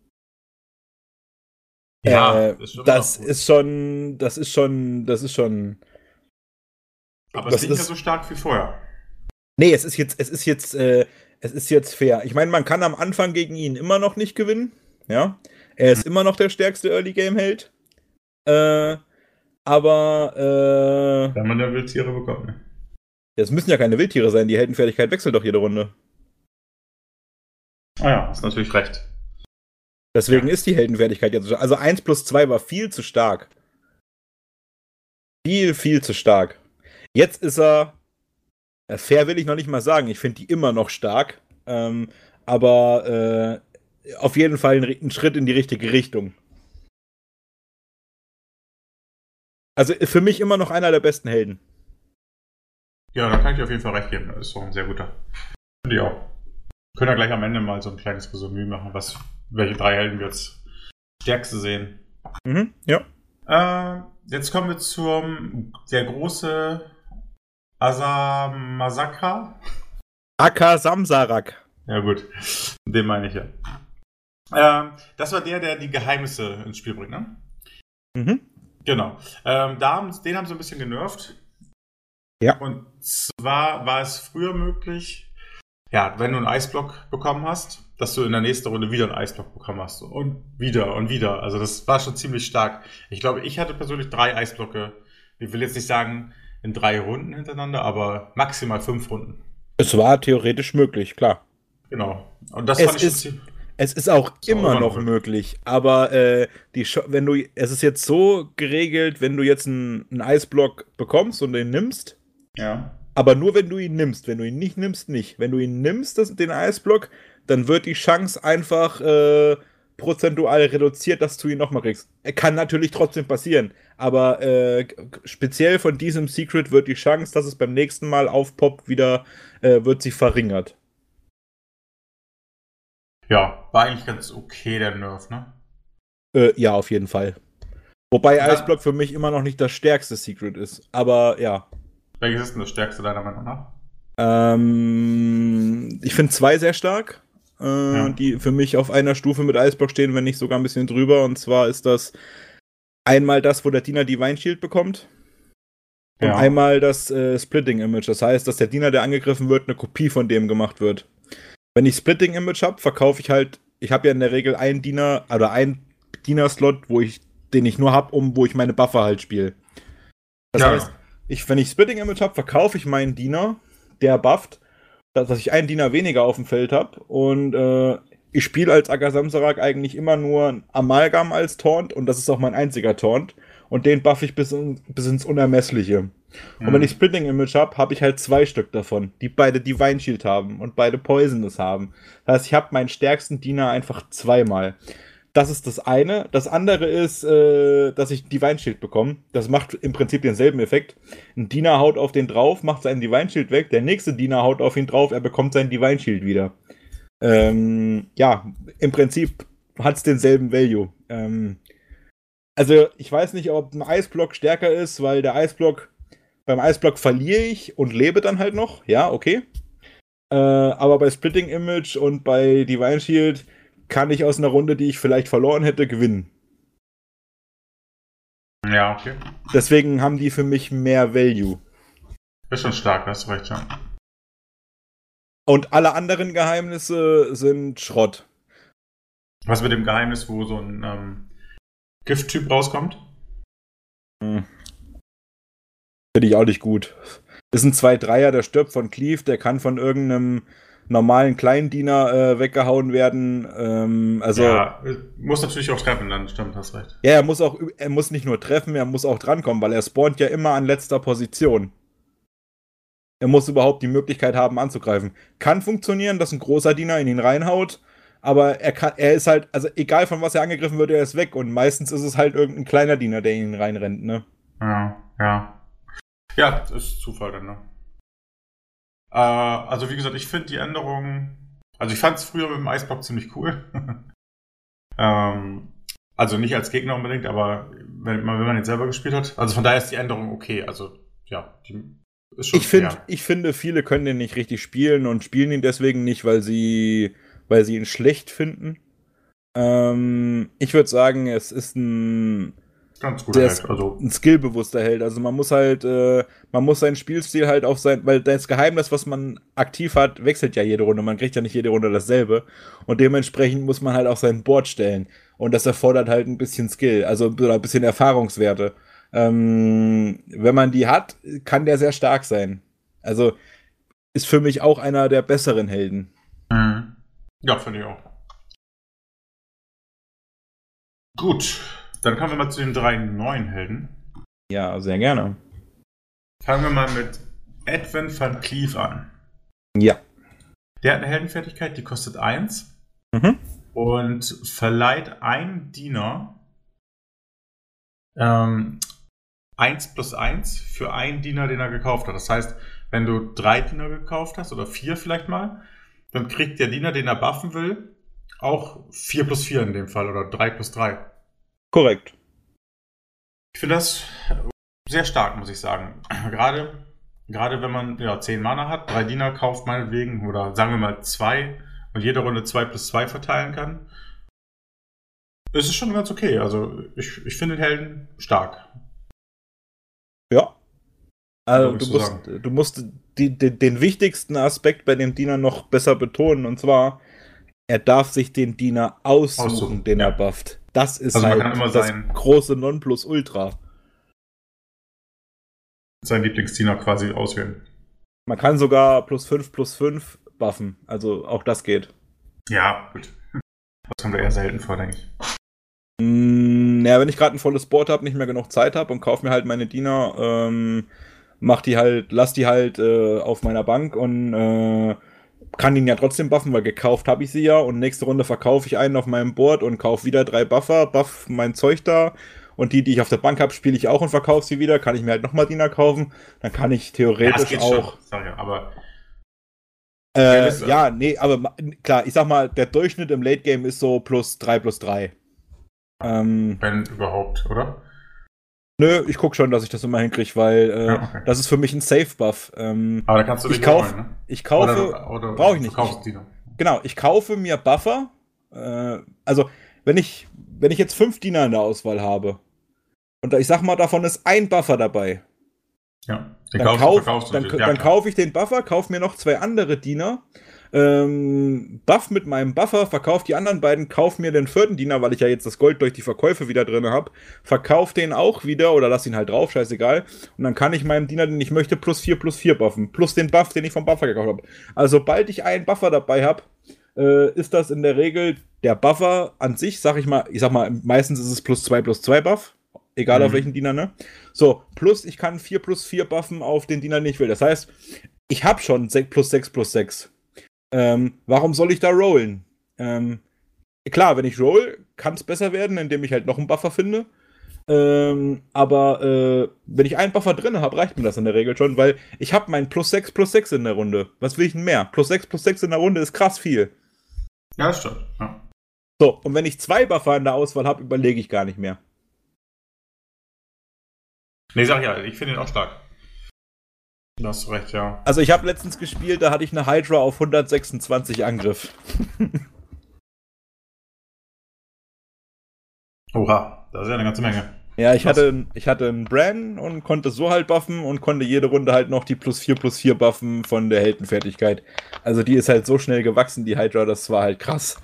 Ja, äh, ist das ist schon, das ist schon, das ist schon. Aber es ist nicht mehr so stark wie vorher. Nee, es ist jetzt, es ist jetzt, äh, es ist jetzt fair. Ich meine, man kann am Anfang gegen ihn immer noch nicht gewinnen. Ja. Er ist hm. immer noch der stärkste Early-Game-Held. Äh, aber, äh... Wenn man ja Wildtiere bekommt, ne? Das müssen ja keine Wildtiere sein, die Heldenfertigkeit wechselt doch jede Runde. Ah ja, hast natürlich recht. Deswegen ja. ist die Heldenfertigkeit jetzt so. Also eins plus zwei war viel zu stark. Viel, viel zu stark. Jetzt ist er... Fair will ich noch nicht mal sagen. Ich finde die immer noch stark. Ähm, aber, äh... auf jeden Fall ein Schritt in die richtige Richtung. Also für mich immer noch einer der besten Helden. Ja, da kann ich auf jeden Fall recht geben. Das ist doch ein sehr guter. Finde ich auch. Wir können ja gleich am Ende mal so ein kleines Resümee machen, was, welche drei Helden wir jetzt stärkste sehen. Mhm, ja. Äh, jetzt kommen wir zum der große Asamasaka. Aka Samsarak. Ja gut, den meine ich ja. Ähm, das war der, der die Geheimnisse ins Spiel bringt, ne? Mhm. Genau. Ähm, da haben, den haben sie ein bisschen genervt. Ja. Und zwar war es früher möglich, ja, wenn du einen Eisblock bekommen hast, dass du in der nächsten Runde wieder einen Eisblock bekommen hast. Und wieder und wieder. Also das war schon ziemlich stark. Ich glaube, ich hatte persönlich drei Eisblocke. Ich will jetzt nicht sagen in drei Runden hintereinander, aber maximal fünf Runden. Es war theoretisch möglich, klar. Genau. Und das es fand ich ist, schon Es ist auch immer noch möglich, aber äh, die wenn du, es ist jetzt so geregelt, wenn du jetzt einen, einen Eisblock bekommst und den nimmst, ja. aber nur wenn du ihn nimmst, wenn du ihn nicht nimmst, nicht. Wenn du ihn nimmst, das, den Eisblock, dann wird die Chance einfach äh, prozentual reduziert, dass du ihn nochmal kriegst. Kann natürlich trotzdem passieren, aber äh, speziell von diesem Secret wird die Chance, dass es beim nächsten Mal aufpoppt, wieder, äh, wird sie verringert. Ja, war eigentlich ganz okay, der Nerf, ne? Äh, ja, auf jeden Fall. Wobei ja. Eisblock für mich immer noch nicht das stärkste Secret ist. Aber ja. Welches ist denn das stärkste deiner Meinung nach? Ähm, ich finde zwei sehr stark, äh, ja. die für mich auf einer Stufe mit Eisblock stehen, wenn nicht sogar ein bisschen drüber. Und zwar ist das einmal das, wo der Diener Divine Shield bekommt. Und ja. einmal das äh, Splitting Image. Das heißt, dass der Diener, der angegriffen wird, eine Kopie von dem gemacht wird. Wenn ich Splitting Image habe, verkaufe ich halt, ich habe ja in der Regel einen Diener, oder einen Diener-Slot, wo ich, den ich nur habe, um, wo ich meine Buffer halt spiele. Das ja. heißt, ich, wenn ich Splitting Image habe, verkaufe ich meinen Diener, der bufft, dass ich einen Diener weniger auf dem Feld habe und äh, ich spiele als Aka Samsarak eigentlich immer nur Amalgam als Taunt und das ist auch mein einziger Taunt und den buff ich bis, in, bis ins Unermessliche. Und wenn ich Splitting Image habe, habe ich halt zwei Stück davon, die beide Divine Shield haben und beide Poisonous haben. Das heißt, ich habe meinen stärksten Diener einfach zweimal. Das ist das eine. Das andere ist, äh, dass ich Divine Shield bekomme. Das macht im Prinzip denselben Effekt. Ein Diener haut auf den drauf, macht seinen Divine Shield weg. Der nächste Diener haut auf ihn drauf, er bekommt seinen Divine Shield wieder. Ähm, ja, im Prinzip hat es denselben Value. Ähm, also, ich weiß nicht, ob ein Eisblock stärker ist, weil der Eisblock, beim Eisblock verliere ich und lebe dann halt noch. Ja, okay. Äh, aber bei Splitting Image und bei Divine Shield kann ich aus einer Runde, die ich vielleicht verloren hätte, gewinnen. Ja, okay. Deswegen haben die für mich mehr Value. Ist schon stark, hast du recht, ja. Und alle anderen Geheimnisse sind Schrott. Was mit dem Geheimnis, wo so ein ähm, Gift-Typ rauskommt? Hm. Finde ich auch nicht gut. Das ist ein zwei Dreier, der stirbt von Cleave, der kann von irgendeinem normalen Kleindiener äh, weggehauen werden. Ähm, also, ja, muss natürlich auch treffen, dann stimmt, hast recht. Ja, er muss auch, er muss nicht nur treffen, er muss auch drankommen, weil er spawnt ja immer an letzter Position. Er muss überhaupt die Möglichkeit haben, anzugreifen. Kann funktionieren, dass ein großer Diener in ihn reinhaut, aber er kann, er ist halt, also egal von was er angegriffen wird, er ist weg und meistens ist es halt irgendein kleiner Diener, der in ihn reinrennt, ne? Ja, ja. Ja, das ist Zufall dann, ne? Äh, also wie gesagt, ich finde die Änderungen, also ich fand es früher mit dem Eisblock ziemlich cool. ähm, also nicht als Gegner unbedingt, aber wenn man, wenn man ihn selber gespielt hat. Also von daher ist die Änderung okay. Also ja, die ist schon ich, find, fair. ich finde, viele können den nicht richtig spielen und spielen ihn deswegen nicht, weil sie, weil sie ihn schlecht finden. Ähm, ich würde sagen, es ist ein Ganz guter Der Held, also ein skillbewusster Held. Also man muss halt, äh, man muss seinen Spielstil halt auf sein, weil das Geheimnis, was man aktiv hat, wechselt ja jede Runde. Man kriegt ja nicht jede Runde dasselbe. Und dementsprechend muss man halt auf sein Board stellen. Und das erfordert halt ein bisschen Skill, also ein bisschen Erfahrungswerte. Ähm, wenn man die hat, kann der sehr stark sein. Also ist für mich auch einer der besseren Helden. Mhm. Ja, finde ich auch. Gut, dann kommen wir mal zu den drei neuen Helden. Ja, sehr gerne. Fangen wir mal mit Edwin van Cleave an. Ja. Der hat eine Heldenfertigkeit, die kostet eins Mhm. und verleiht einem Diener ähm, eins plus eins für einen Diener, den er gekauft hat. Das heißt, wenn du drei Diener gekauft hast oder vier vielleicht mal, dann kriegt der Diener, den er buffen will, auch vier plus vier in dem Fall oder drei plus drei. Korrekt. Ich finde das sehr stark, muss ich sagen. Gerade, gerade wenn man ja, zehn Mana hat, drei Diener kauft meinetwegen oder sagen wir mal zwei und jede Runde zwei plus zwei verteilen kann, ist es schon ganz okay. Also ich, ich finde den Helden stark. Ja. Also Würdest du du musst, sagen. du musst die, die, den wichtigsten Aspekt bei dem Diener noch besser betonen, und zwar, er darf sich den Diener aussuchen, Aussuchen, den ja. er bufft. Das ist Also man halt kann immer das sein- große Nonplusultra. Seinen Lieblingsdiener quasi auswählen. Man kann sogar plus fünf plus fünf buffen, also auch das geht. Ja, gut. Das kommt ja eher selten vor, denke ich. Mm, naja, wenn ich gerade ein volles Board habe, nicht mehr genug Zeit habe und kaufe mir halt meine Diener, ähm, mach die halt, lass die halt äh, auf meiner Bank und äh, kann ihn ja trotzdem buffen, weil gekauft habe ich sie ja und nächste Runde verkaufe ich einen auf meinem Board und kaufe wieder drei Buffer, buff mein Zeug da und die, die ich auf der Bank habe, spiele ich auch und verkaufe sie wieder, kann ich mir halt nochmal Diener kaufen, dann kann ich theoretisch geht auch schon. Sorry, aber Äh, ist, ja, nee, aber ma- klar, ich sag mal, der Durchschnitt im Late Game ist so plus drei plus drei. Ähm, wenn überhaupt, oder? nö, ich guck schon, dass ich das immer hinkriege, weil äh, Ja, okay. das ist für mich ein Safe-Buff. Ähm, Aber da kannst du ich dich kauf, holen, ne? ich kaufe, Oder, oder brauche ich nicht. Du kaufst Diener. genau, ich kaufe mir Buffer. Äh, also, wenn ich, wenn ich jetzt fünf Diener in der Auswahl habe und ich sag mal, davon ist ein Buffer dabei, Ja, den dann, kaufst, kauf, verkaufst du dann, natürlich. Ja, dann klar. kaufe ich den Buffer, kaufe mir noch zwei andere Diener, ähm, buff mit meinem Buffer, verkaufe die anderen beiden, kaufe mir den vierten Diener, weil ich ja jetzt das Gold durch die Verkäufe wieder drin habe, verkaufe den auch wieder oder lass ihn halt drauf, scheißegal. Und dann kann ich meinem Diener, den ich möchte, plus vier plus vier buffen. Plus den Buff, den ich vom Buffer gekauft habe. Also sobald ich einen Buffer dabei habe, äh, ist das in der Regel der Buffer an sich, sag ich mal, ich sag mal, meistens ist es plus zwei plus zwei Buff. Egal Mhm. auf welchen Diener, ne? So, plus ich kann vier plus vier buffen auf den Diener, den ich will. Das heißt, ich habe schon sechs plus sechs plus sechs. Ähm, warum soll ich da rollen? Ähm, klar, wenn ich roll, kann es besser werden, indem ich halt noch einen Buffer finde. Ähm, aber äh, wenn ich einen Buffer drin habe, reicht mir das in der Regel schon, weil ich habe meinen plus sechs plus sechs in der Runde. Was will ich denn mehr? Plus sechs plus sechs in der Runde ist krass viel. Ja, das stimmt. Ja. So, und wenn ich zwei Buffer in der Auswahl habe, überlege ich gar nicht mehr. Nee, sag ja, ich finde ihn auch stark. Da hast du recht, ja. Also ich habe letztens gespielt, da hatte ich eine Hydra auf hundertsechsundzwanzig Angriff. Oha, das ist ja eine ganze Menge. Ja, ich hatte, ich hatte einen Bran und konnte so halt buffen und konnte jede Runde halt noch die plus vier plus vier buffen von der Heldenfertigkeit. Also die ist halt so schnell gewachsen, die Hydra, das war halt krass.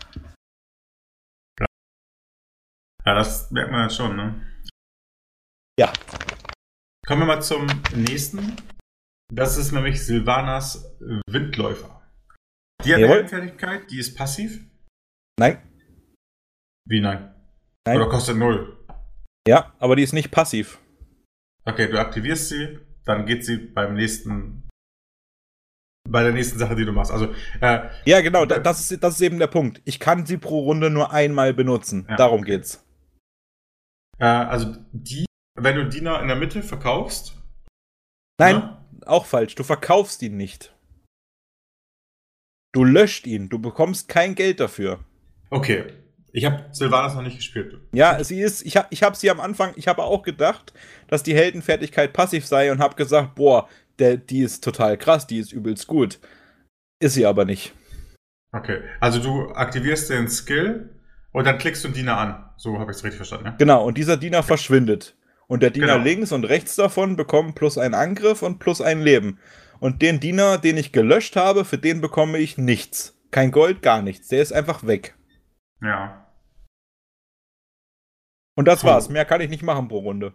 Ja, das merkt man jetzt schon, ne? Ja. Kommen wir mal zum nächsten. Das ist nämlich Sylvanas Windläufer. Die hat eine Heldenfertigkeit, die ist passiv. Nein. Wie nein? Nein. Oder kostet null. Ja, aber die ist nicht passiv. Okay, du aktivierst sie, dann geht sie beim nächsten, bei der nächsten Sache, die du machst. Also, äh, ja, genau, da, das, ist, das ist eben der Punkt. Ich kann sie pro Runde nur einmal benutzen. Ja. Darum geht's. Äh, also, die, wenn du Diener in der Mitte verkaufst. Nein, ne? Auch falsch. Du verkaufst ihn nicht. Du löscht ihn. Du bekommst kein Geld dafür. Okay. Ich habe Sylvanas noch nicht gespielt. Ja, sie ist, ich habe ich hab sie am Anfang, ich habe auch gedacht, dass die Heldenfertigkeit passiv sei und habe gesagt, boah, der, die ist total krass, die ist übelst gut. Ist sie aber nicht. Okay, also du aktivierst den Skill und dann klickst du einen Diener an. So habe ich es richtig verstanden, ne? Genau, und dieser Diener verschwindet. Und der Diener Genau. links und rechts davon bekommen plus einen Angriff und plus ein Leben. Und den Diener, den ich gelöscht habe, für den bekomme ich nichts. Kein Gold, gar nichts. Der ist einfach weg. Ja. Und das war's. Mehr kann ich nicht machen pro Runde.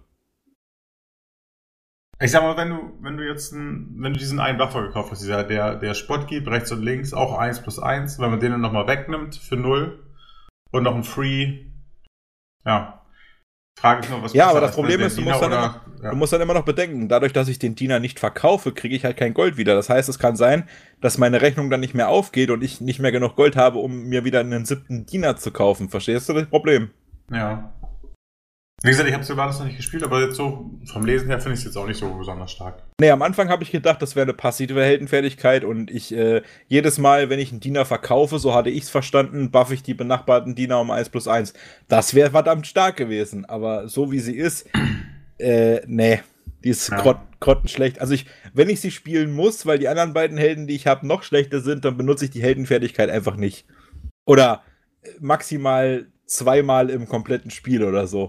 Ich sag mal, wenn du, wenn du jetzt einen, wenn du diesen einen Buffer gekauft hast, dieser, der, der Spot gibt, rechts und links, auch eins plus eins, wenn man den dann nochmal wegnimmt für null und noch ein Free, ja. Frage ich noch, was Ja, aber das Problem ist, du Diener musst, dann oder, immer, ja. du musst dann immer noch bedenken, dadurch, dass ich den Diener nicht verkaufe, kriege ich halt kein Gold wieder. Das heißt, es kann sein, dass meine Rechnung dann nicht mehr aufgeht und ich nicht mehr genug Gold habe, um mir wieder einen siebten Diener zu kaufen. Verstehst du das Problem? Ja. Wie gesagt, ich habe Sylvanas noch nicht gespielt, aber jetzt so vom Lesen her finde ich es jetzt auch nicht so besonders stark. Nee, am Anfang habe ich gedacht, das wäre eine passive Heldenfertigkeit und ich äh, jedes Mal, wenn ich einen Diener verkaufe, so hatte ich es verstanden, buffe ich die benachbarten Diener um eins plus eins. Das wäre verdammt stark gewesen, aber so wie sie ist, äh, nee, die ist ja. grott, grottenschlecht. Also ich, wenn ich sie spielen muss, weil die anderen beiden Helden, die ich habe, noch schlechter sind, dann benutze ich die Heldenfertigkeit einfach nicht. Oder maximal zweimal im kompletten Spiel oder so.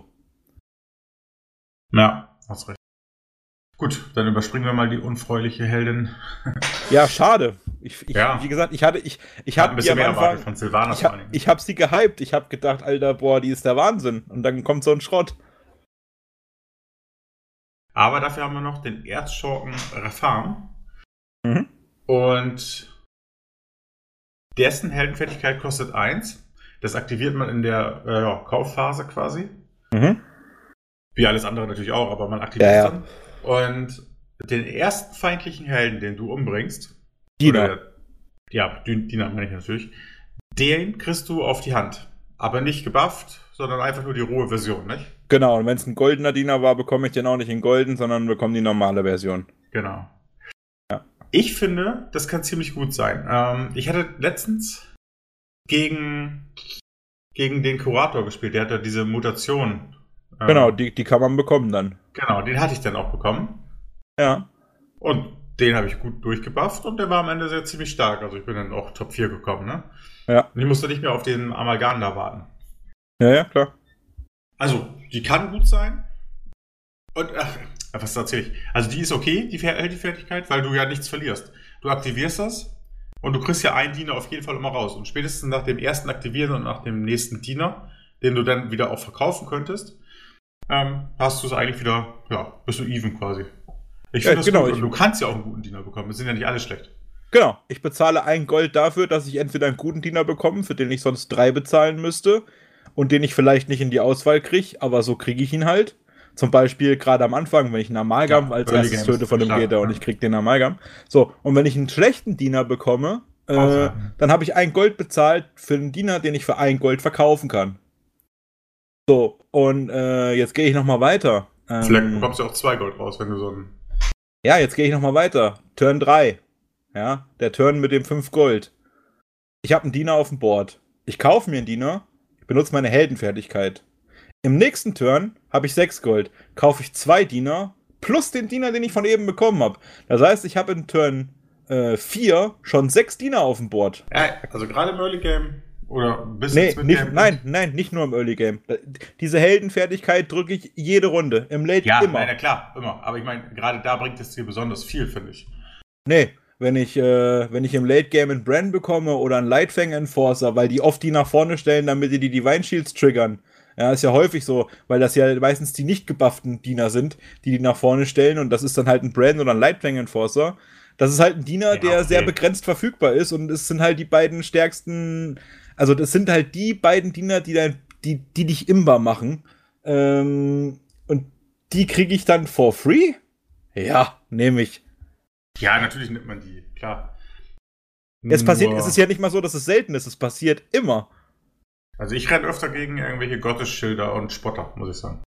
Ja, hast recht. Gut, dann überspringen wir mal die unfreundliche Heldin. Ja, schade. Ich, ich, ja. Wie gesagt, ich hatte, ich, ich habe die am Anfang, von Sylvanas ich, hab, ich habe sie gehypt. Ich habe gedacht, Alter, boah, die ist der Wahnsinn. Und dann kommt so ein Schrott. Aber dafür haben wir noch den Erzschurken Rafam. Mhm. Und dessen Heldenfertigkeit kostet eins. Das aktiviert man in der äh, ja, Kaufphase quasi. Mhm. Wie alles andere natürlich auch, aber man aktiviert ja, es dann. Und den ersten feindlichen Helden, den du umbringst, Diener. Ja, Diener meine ich natürlich, den kriegst du auf die Hand. Aber nicht gebufft, sondern einfach nur die rohe Version, nicht? Genau, und wenn es ein goldener Diener war, bekomme ich den auch nicht in golden, sondern bekomme die normale Version. Genau. Ja. Ich finde, das kann ziemlich gut sein. Ähm, ich hatte letztens gegen, gegen den Kurator gespielt, der hatte diese Mutation. Genau, die, die kann man bekommen dann. Genau, den hatte ich dann auch bekommen. Ja. Und den habe ich gut durchgebufft und der war am Ende sehr ziemlich stark. Also ich bin dann auch Top vier gekommen, ne? Ja. Und ich musste nicht mehr auf den Amalgam da warten. Ja, ja, klar. Also, die kann gut sein. Und, ach, was erzähle ich? Also die ist okay, die Fertigkeit, weil du ja nichts verlierst. Du aktivierst das und du kriegst ja einen Diener auf jeden Fall immer raus. Und spätestens nach dem ersten Aktivieren und nach dem nächsten Diener, den du dann wieder auch verkaufen könntest, ähm, hast du es eigentlich wieder, ja, bist du even quasi. Ich finde ja, das genau, gut. ich, Und du kannst ja auch einen guten Diener bekommen. Das sind ja nicht alle schlecht. Genau. Ich bezahle ein Gold dafür, dass ich entweder einen guten Diener bekomme, für den ich sonst drei bezahlen müsste und den ich vielleicht nicht in die Auswahl kriege, aber so kriege ich ihn halt. Zum Beispiel gerade am Anfang, wenn ich einen Amalgam ja, als erstes töte von dem Gegner und ich kriege den Amalgam. So, und wenn ich einen schlechten Diener bekomme, äh, dann habe ich ein Gold bezahlt für einen Diener, den ich für ein Gold verkaufen kann. So, und äh, jetzt gehe ich nochmal weiter. Ähm, Vielleicht bekommst du auch zwei Gold raus, wenn du so ein. Ja, jetzt gehe ich nochmal weiter. Turn drei. Ja, der Turn mit dem fünf Gold. Ich habe einen Diener auf dem Board. Ich kaufe mir einen Diener, ich benutze meine Heldenfertigkeit. Im nächsten Turn habe ich sechs Gold. Kaufe ich zwei Diener plus den Diener, den ich von eben bekommen habe. Das heißt, ich habe in Turn äh, vier schon sechs Diener auf dem Board. Ja, also gerade im Early Game oder bis Nee, ins nicht, Mid-Game? nein, nein, nicht nur im Early Game. Diese Heldenfertigkeit drücke ich jede Runde. Im Late Ja, immer. nein, na klar, immer. Aber ich meine, gerade da bringt es dir besonders viel, finde ich. Nee, wenn ich, äh, wenn ich im Late Game einen Brand bekomme oder einen Lightfang Enforcer, weil die oft die nach vorne stellen, damit die die Divine Shields triggern. Ja, ist ja häufig so, weil das ja meistens die nicht gebufften Diener sind, die die nach vorne stellen und das ist dann halt ein Brand oder ein Lightfang Enforcer. Das ist halt ein Diener, Ja, der okay. sehr begrenzt verfügbar ist und es sind halt die beiden stärksten, also das sind halt die beiden Diener, die dein, die, die dich imbar machen. Ähm, und die kriege ich dann for free? Ja, nehme ich. Ja, natürlich nimmt man die, klar. Es passiert, Nur- es ist ja nicht mal so, dass es selten ist, es passiert immer. Also ich renne öfter gegen irgendwelche Gottesschilder und Spotter, muss ich sagen.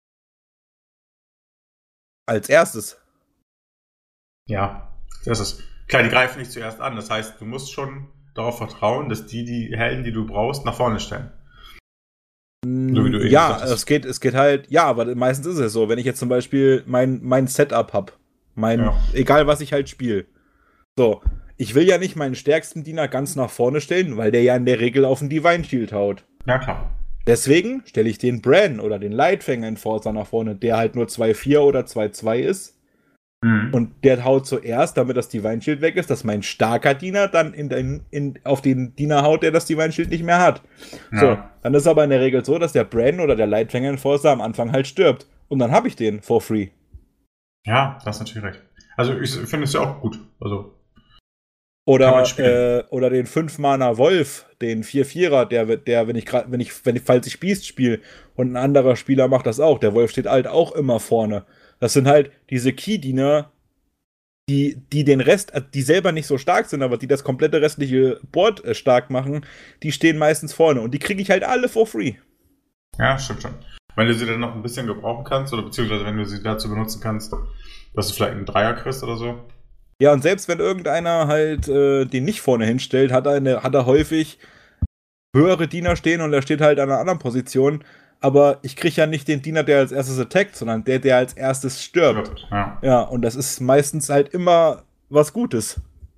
Als erstes. Ja, das ist. Klar, die greifen nicht zuerst an. Das heißt, du musst schon darauf vertrauen, dass die die Helden, die du brauchst, nach vorne stellen. So wie du eben Ja, sagtest. es geht, es geht halt, ja, aber meistens ist es so, wenn ich jetzt zum Beispiel mein, mein Setup hab, mein, Ja. egal was ich halt spiele. So, ich will ja nicht meinen stärksten Diener ganz nach vorne stellen, weil der ja in der Regel auf den Divine Shield haut. Ja, klar. Deswegen stelle ich den Bran oder den Lightfang Enforcer nach vorne, der halt nur zwei vier oder zwei zwei ist. Mhm. Und der haut zuerst, damit das Divine Shield weg ist, dass mein starker Diener dann in den, in, auf den Diener haut, der das Divine Shield nicht mehr hat. Ja. So, dann ist aber in der Regel so, dass der Bran oder der Lightfang Enforcer am Anfang halt stirbt. Und dann habe ich den for free. Ja, das ist natürlich recht. Also ich finde es ja auch gut. Also, Kann Oder, man spielen. äh, oder den fünf Mana Wolf, den vier vierer, der, wird- der wenn ich gerade, wenn ich, wenn ich, falls ich Beast spiele und ein anderer Spieler macht das auch, der Wolf steht halt auch immer vorne. Das sind halt diese Key-Diener, die, die den Rest, äh, die selber nicht so stark sind, aber die das komplette restliche Board äh, stark machen, die stehen meistens vorne. Und die kriege ich halt alle for free. ja, stimmt schon. Wenn du sie dann noch ein bisschen gebrauchen kannst, oder beziehungsweise wenn du sie dazu benutzen kannst, dass du vielleicht einen Dreier kriegst oder so. Ja, und selbst wenn irgendeiner halt äh, den nicht vorne hinstellt, hat er, eine, hat er häufig höhere Diener stehen und er steht halt an einer anderen Position. Aber ich kriege ja nicht den Diener, der als erstes attackt, sondern der, der als erstes stirbt. Ja. Ja, und das ist meistens halt immer was Gutes.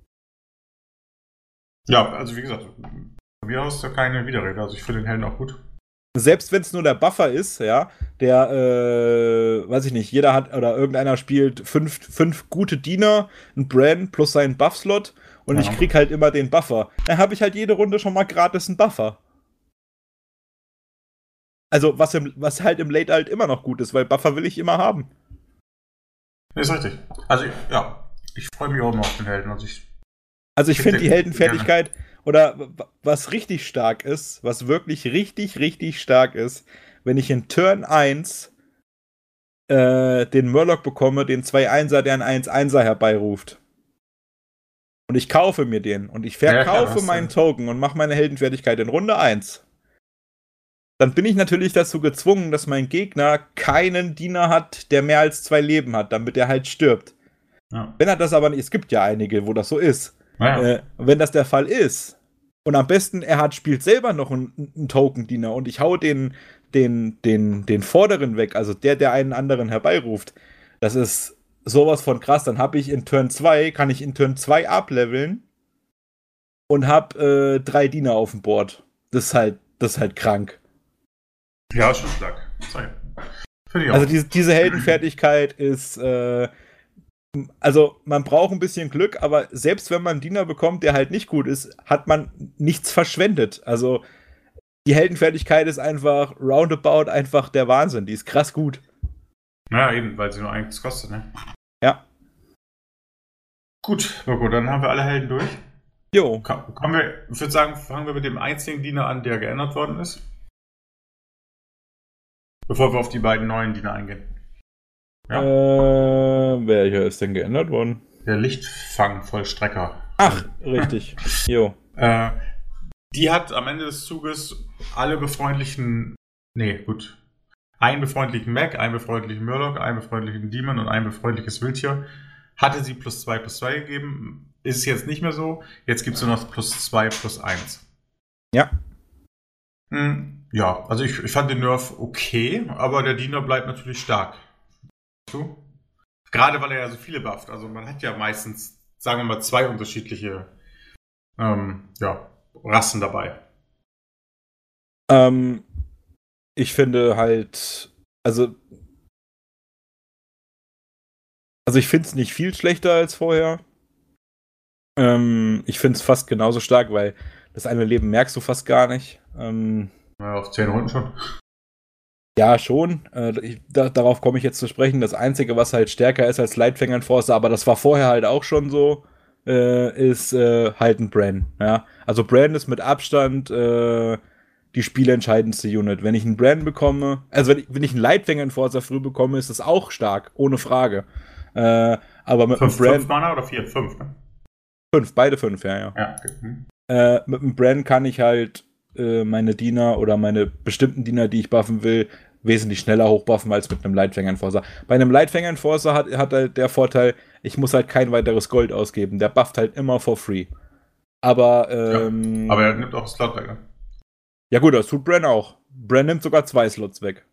Ja, also wie gesagt, von mir aus ja keine Widerrede. Also ich finde den Helden auch gut. Selbst wenn es nur der Buffer ist, ja, der, äh, weiß ich nicht, jeder hat, oder irgendeiner spielt fünf, fünf gute Diener, ein Brand plus seinen Buff-Slot und Ja. ich krieg halt immer den Buffer. Dann habe ich halt jede Runde schon mal gratis einen Buffer. Also, was, im, was halt im Late halt immer noch gut ist, weil Buffer will ich immer haben. Nee, ist richtig. Also ja, ich freue mich auch immer auf den Helden. Also ich, Also, ich finde die Bitte, Heldenfertigkeit, oder w- was richtig stark ist, was wirklich richtig, richtig stark ist, wenn ich in Turn eins äh, den Murloc bekomme, den zwei Einser, der einen eins Einser herbeiruft. Und ich kaufe mir den und ich Ja, klar, verkaufe hast du. meinen Token und mache meine Heldenfertigkeit in Runde eins. Dann bin ich natürlich dazu gezwungen, dass mein Gegner keinen Diener hat, der mehr als zwei Leben hat, damit er halt stirbt. ja. Wenn er das aber nicht, es gibt ja einige, wo das so ist. Naja. Äh, wenn das der Fall ist, und am besten, er hat, spielt selber noch einen, einen Token-Diener und ich hau den, den, den, den vorderen weg, also der, der einen anderen herbeiruft, das ist sowas von krass. Dann habe ich in Turn zwei, kann ich in Turn zwei ableveln und hab äh, drei Diener auf dem Board. Das ist halt, das ist halt krank. Ja, schon stark. Sorry. Finde ich auch. Also diese, diese Heldenfertigkeit ist, äh, also man braucht ein bisschen Glück, aber selbst wenn man einen Diener bekommt, der halt nicht gut ist, hat man nichts verschwendet. Also die Heldenfertigkeit ist einfach roundabout einfach der Wahnsinn. Die ist krass gut. Ja, eben, weil sie nur eins kostet, ne? Ja. Gut, Mirko, dann haben wir alle Helden durch. Jo. Ka- Kommen wir, ich würde sagen, fangen wir mit dem einzigen Diener an, der geändert worden ist. Bevor wir auf die beiden neuen Diener eingehen. Ja. Äh, welcher ist denn geändert worden? Der Lichtfangvollstrecker. Ach, richtig. Jo. Äh, die hat am Ende des Zuges alle befreundlichen. Nee, gut. einen befreundlichen Mech, einen befreundlichen Murloc, einen befreundlichen Demon und ein befreundliches Wildtier. Hatte sie plus zwei plus zwei gegeben. Ist es jetzt nicht mehr so. Jetzt gibt es nur noch plus zwei plus eins. Ja. Hm, ja, also ich, ich fand den Nerf okay, aber der Diener bleibt natürlich stark. Du? Gerade weil er ja so viele bufft. Also man hat ja meistens, sagen wir mal, zwei unterschiedliche ähm, ja, Rassen dabei. Ähm, ich finde halt, also, also ich finde es nicht viel schlechter als vorher. Ähm, ich finde es fast genauso stark, weil das eine Leben merkst du fast gar nicht. Ähm, Ja, auf zehn Runden schon. ja, schon. Äh, ich, da, darauf komme ich jetzt zu sprechen. Das Einzige, was halt stärker ist als Lightfang Enforcer, aber das war vorher halt auch schon so, äh, ist äh, halt ein Bran. Ja? Also Bran ist mit Abstand äh, die spielentscheidendste Unit. Wenn ich einen Bran bekomme, also wenn ich, wenn ich einen Lightfang Enforcer früh bekomme, ist das auch stark, ohne Frage. Äh, aber mit Fünf, einem Bran. fünf Mana oder vier? Fünf, ne? Fünf, beide fünf, ja, ja. Ja, okay. Hm. Äh, mit einem Bran kann ich halt äh, meine Diener oder meine bestimmten Diener, die ich buffen will, wesentlich schneller hochbuffen als mit einem Lightfang Enforcer. Bei einem Lightfang Enforcer hat, hat halt der Vorteil, ich muss halt kein weiteres Gold ausgeben. Der bufft halt immer for free. Aber, ähm, ja, aber er nimmt auch Slot weg, ne? Ja gut, das tut Bran auch. Bran nimmt sogar zwei Slots weg.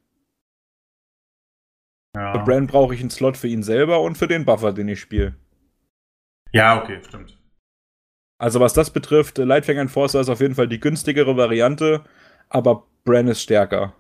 Ja. Für Bran brauche ich einen Slot für ihn selber und für den Buffer, den ich spiele. Ja, okay, stimmt. Also was das betrifft, Lightfang Enforcer ist auf jeden Fall die günstigere Variante, aber Bran ist stärker.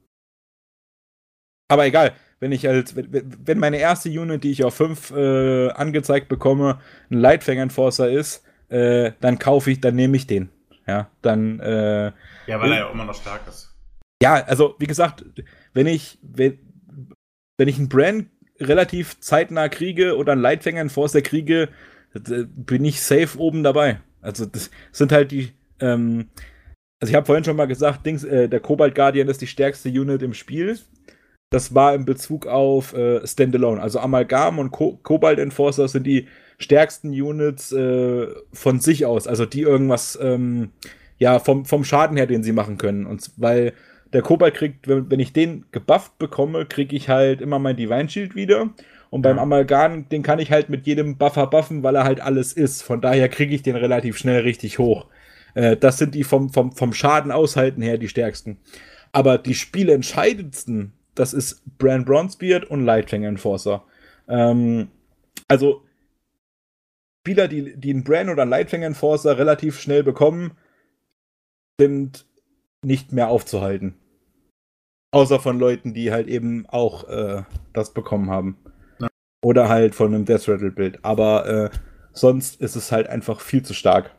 Aber egal, wenn ich als, wenn meine erste Unit, die ich auf fünf äh, angezeigt bekomme, ein Lightfang Enforcer ist, äh, dann kaufe ich, dann nehme ich den. Ja, dann, äh, Ja, weil er ja immer noch stark ist. Ja, also, wie gesagt, wenn ich, wenn, wenn ich einen Bran relativ zeitnah kriege oder einen Lightfang Enforcer kriege, bin ich safe oben dabei. Also, das sind halt die, ähm, also ich habe vorhin schon mal gesagt, Dings, äh, der Cobalt Guardian ist die stärkste Unit im Spiel. Das war in Bezug auf äh, Standalone. Also Amalgam und Co Cobalt Enforcer sind die stärksten Units äh, von sich aus. Also die irgendwas, ähm, ja, vom, vom Schaden her, den sie machen können. Und weil der Cobalt kriegt, wenn, wenn ich den gebufft bekomme, kriege ich halt immer mein Divine Shield wieder. Und beim Ja. Amalgam, den kann ich halt mit jedem Buffer buffen, weil er halt alles ist. Von daher kriege ich den relativ schnell richtig hoch. Äh, das sind die vom, vom, vom Schaden aushalten her die stärksten. Aber die spielentscheidendsten, das ist Bran Bronzebeard und Lightfang Enforcer. Ähm, also Spieler, die, die einen Bran oder einen Lightfang Enforcer relativ schnell bekommen, sind nicht mehr aufzuhalten. Außer von Leuten, die halt eben auch äh, das bekommen haben. Ja. Oder halt von einem Death Rattle Bild. Aber äh, sonst ist es halt einfach viel zu stark.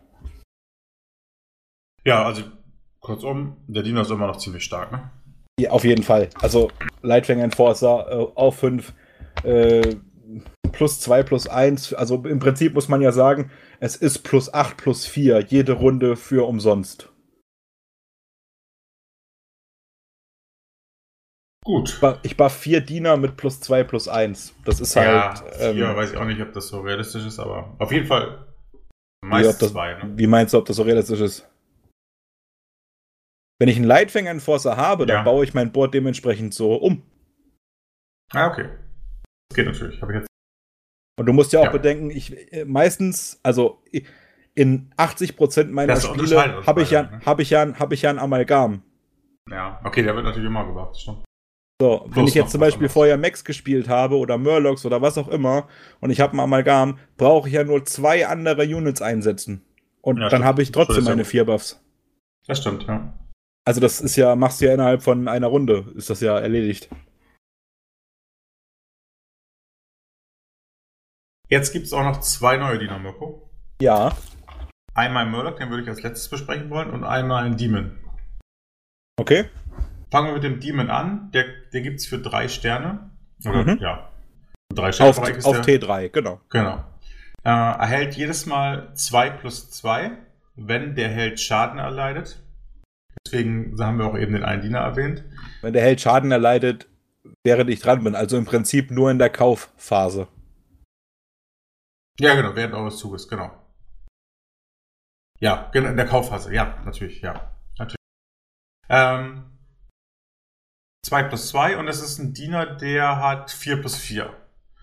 Ja, also kurzum, der Dino ist immer noch ziemlich stark, ne? Ja, auf jeden Fall. Also Lightfang Enforcer äh, auf fünf, äh, plus zwei, plus eins. Also im Prinzip muss man ja sagen, es ist plus acht, plus vier. Jede Runde für umsonst. Gut. Ich buff vier Diener mit plus zwei, plus eins. Das ist halt. Ja, ähm, vier, weiß ich auch nicht, ob das so realistisch ist, aber auf jeden Fall meist das, zwei. Ne? Wie meinst du, ob das so realistisch ist? Wenn ich einen Lightfang Enforcer habe, dann ja. baue ich mein Board dementsprechend so um. Ah, okay. Das geht natürlich. Hab ich jetzt. Und du musst ja auch ja. bedenken, ich meistens, also in achtzig Prozent meiner das Spiele habe ich, ja, ne? hab ich, ja, hab ich ja ein Amalgam. Ja, okay, der wird natürlich immer gebraucht, stimmt. So, Plus wenn ich jetzt zum Beispiel vorher Max gespielt habe oder Murlocs oder was auch immer und ich habe ein Amalgam, brauche ich ja nur zwei andere Units einsetzen. Und ja, dann habe ich trotzdem meine vier Buffs. Das stimmt, ja. Also das ist ja, machst du ja innerhalb von einer Runde, ist das ja erledigt. Jetzt gibt es auch noch zwei neue Diener, Mirko. Ja. Einmal Murloc, den würde ich als letztes besprechen wollen, und einmal einen Demon. Okay. Fangen wir mit dem Demon an. Der, der gibt es für drei Sterne. Oder, mhm. ja. Drei Sterne auf, ist auf der. T drei, genau. Genau. Äh, erhält jedes Mal zwei plus zwei, wenn der Held Schaden erleidet. Deswegen haben wir auch eben den einen Diener erwähnt. Wenn der Held Schaden erleidet, während ich dran bin. Also im Prinzip nur in der Kaufphase. Ja, genau, während eures Zuges, genau. Ja, in der Kaufphase, ja, natürlich, ja. Natürlich. Ähm, zwei plus zwei und es ist ein Diener, der hat vier plus vier.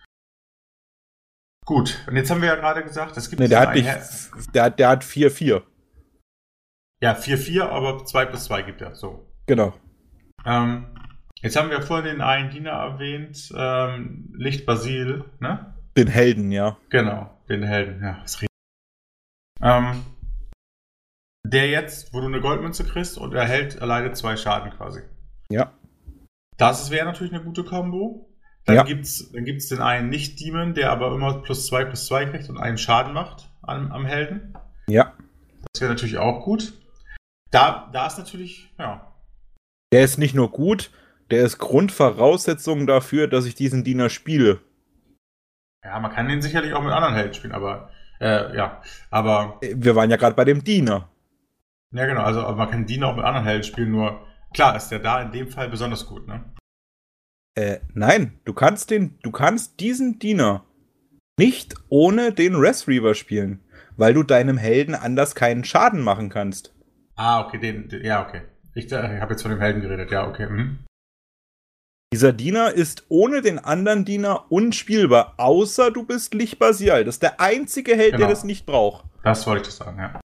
Gut, und jetzt haben wir ja gerade gesagt, es gibt Nee, der hat nicht. Her- Der, der hat vier vier. Ja, vier vier, aber zwei plus zwei gibt er, so. Genau. Ähm, jetzt haben wir vorhin den einen Diener erwähnt, ähm, Licht Basil, ne? Den Helden, ja. Genau, den Helden, ja. Was reden. Ähm, der jetzt, wo du eine Goldmünze kriegst und erhält, erleidet zwei Schaden quasi. Ja. Das wäre natürlich eine gute Kombo. Dann Ja. gibt's, dann gibt's den einen Nicht-Demon, der aber immer plus zwei plus zwei kriegt und einen Schaden macht am, am Helden. Ja. Das wäre natürlich auch gut. Da, da ist natürlich, ja. Der ist nicht nur gut, der ist Grundvoraussetzung dafür, dass ich diesen Diener spiele. Ja, man kann den sicherlich auch mit anderen Helden spielen, aber, äh, ja. Aber, Wir waren ja gerade bei dem Diener. ja genau, also aber man kann Diener auch mit anderen Helden spielen, nur klar ist der da in dem Fall besonders gut, ne? Äh, nein, du kannst den, du kannst diesen Diener nicht ohne den Res Reaver spielen, weil du deinem Helden anders keinen Schaden machen kannst. Ah, okay, den, den ja, okay. Ich äh, habe jetzt von dem Helden geredet, ja, okay. Mhm. Dieser Diener ist ohne den anderen Diener unspielbar, außer du bist Licht Basil. Das ist der einzige Held, Genau. der das nicht braucht. Das wollte ich das sagen, ja.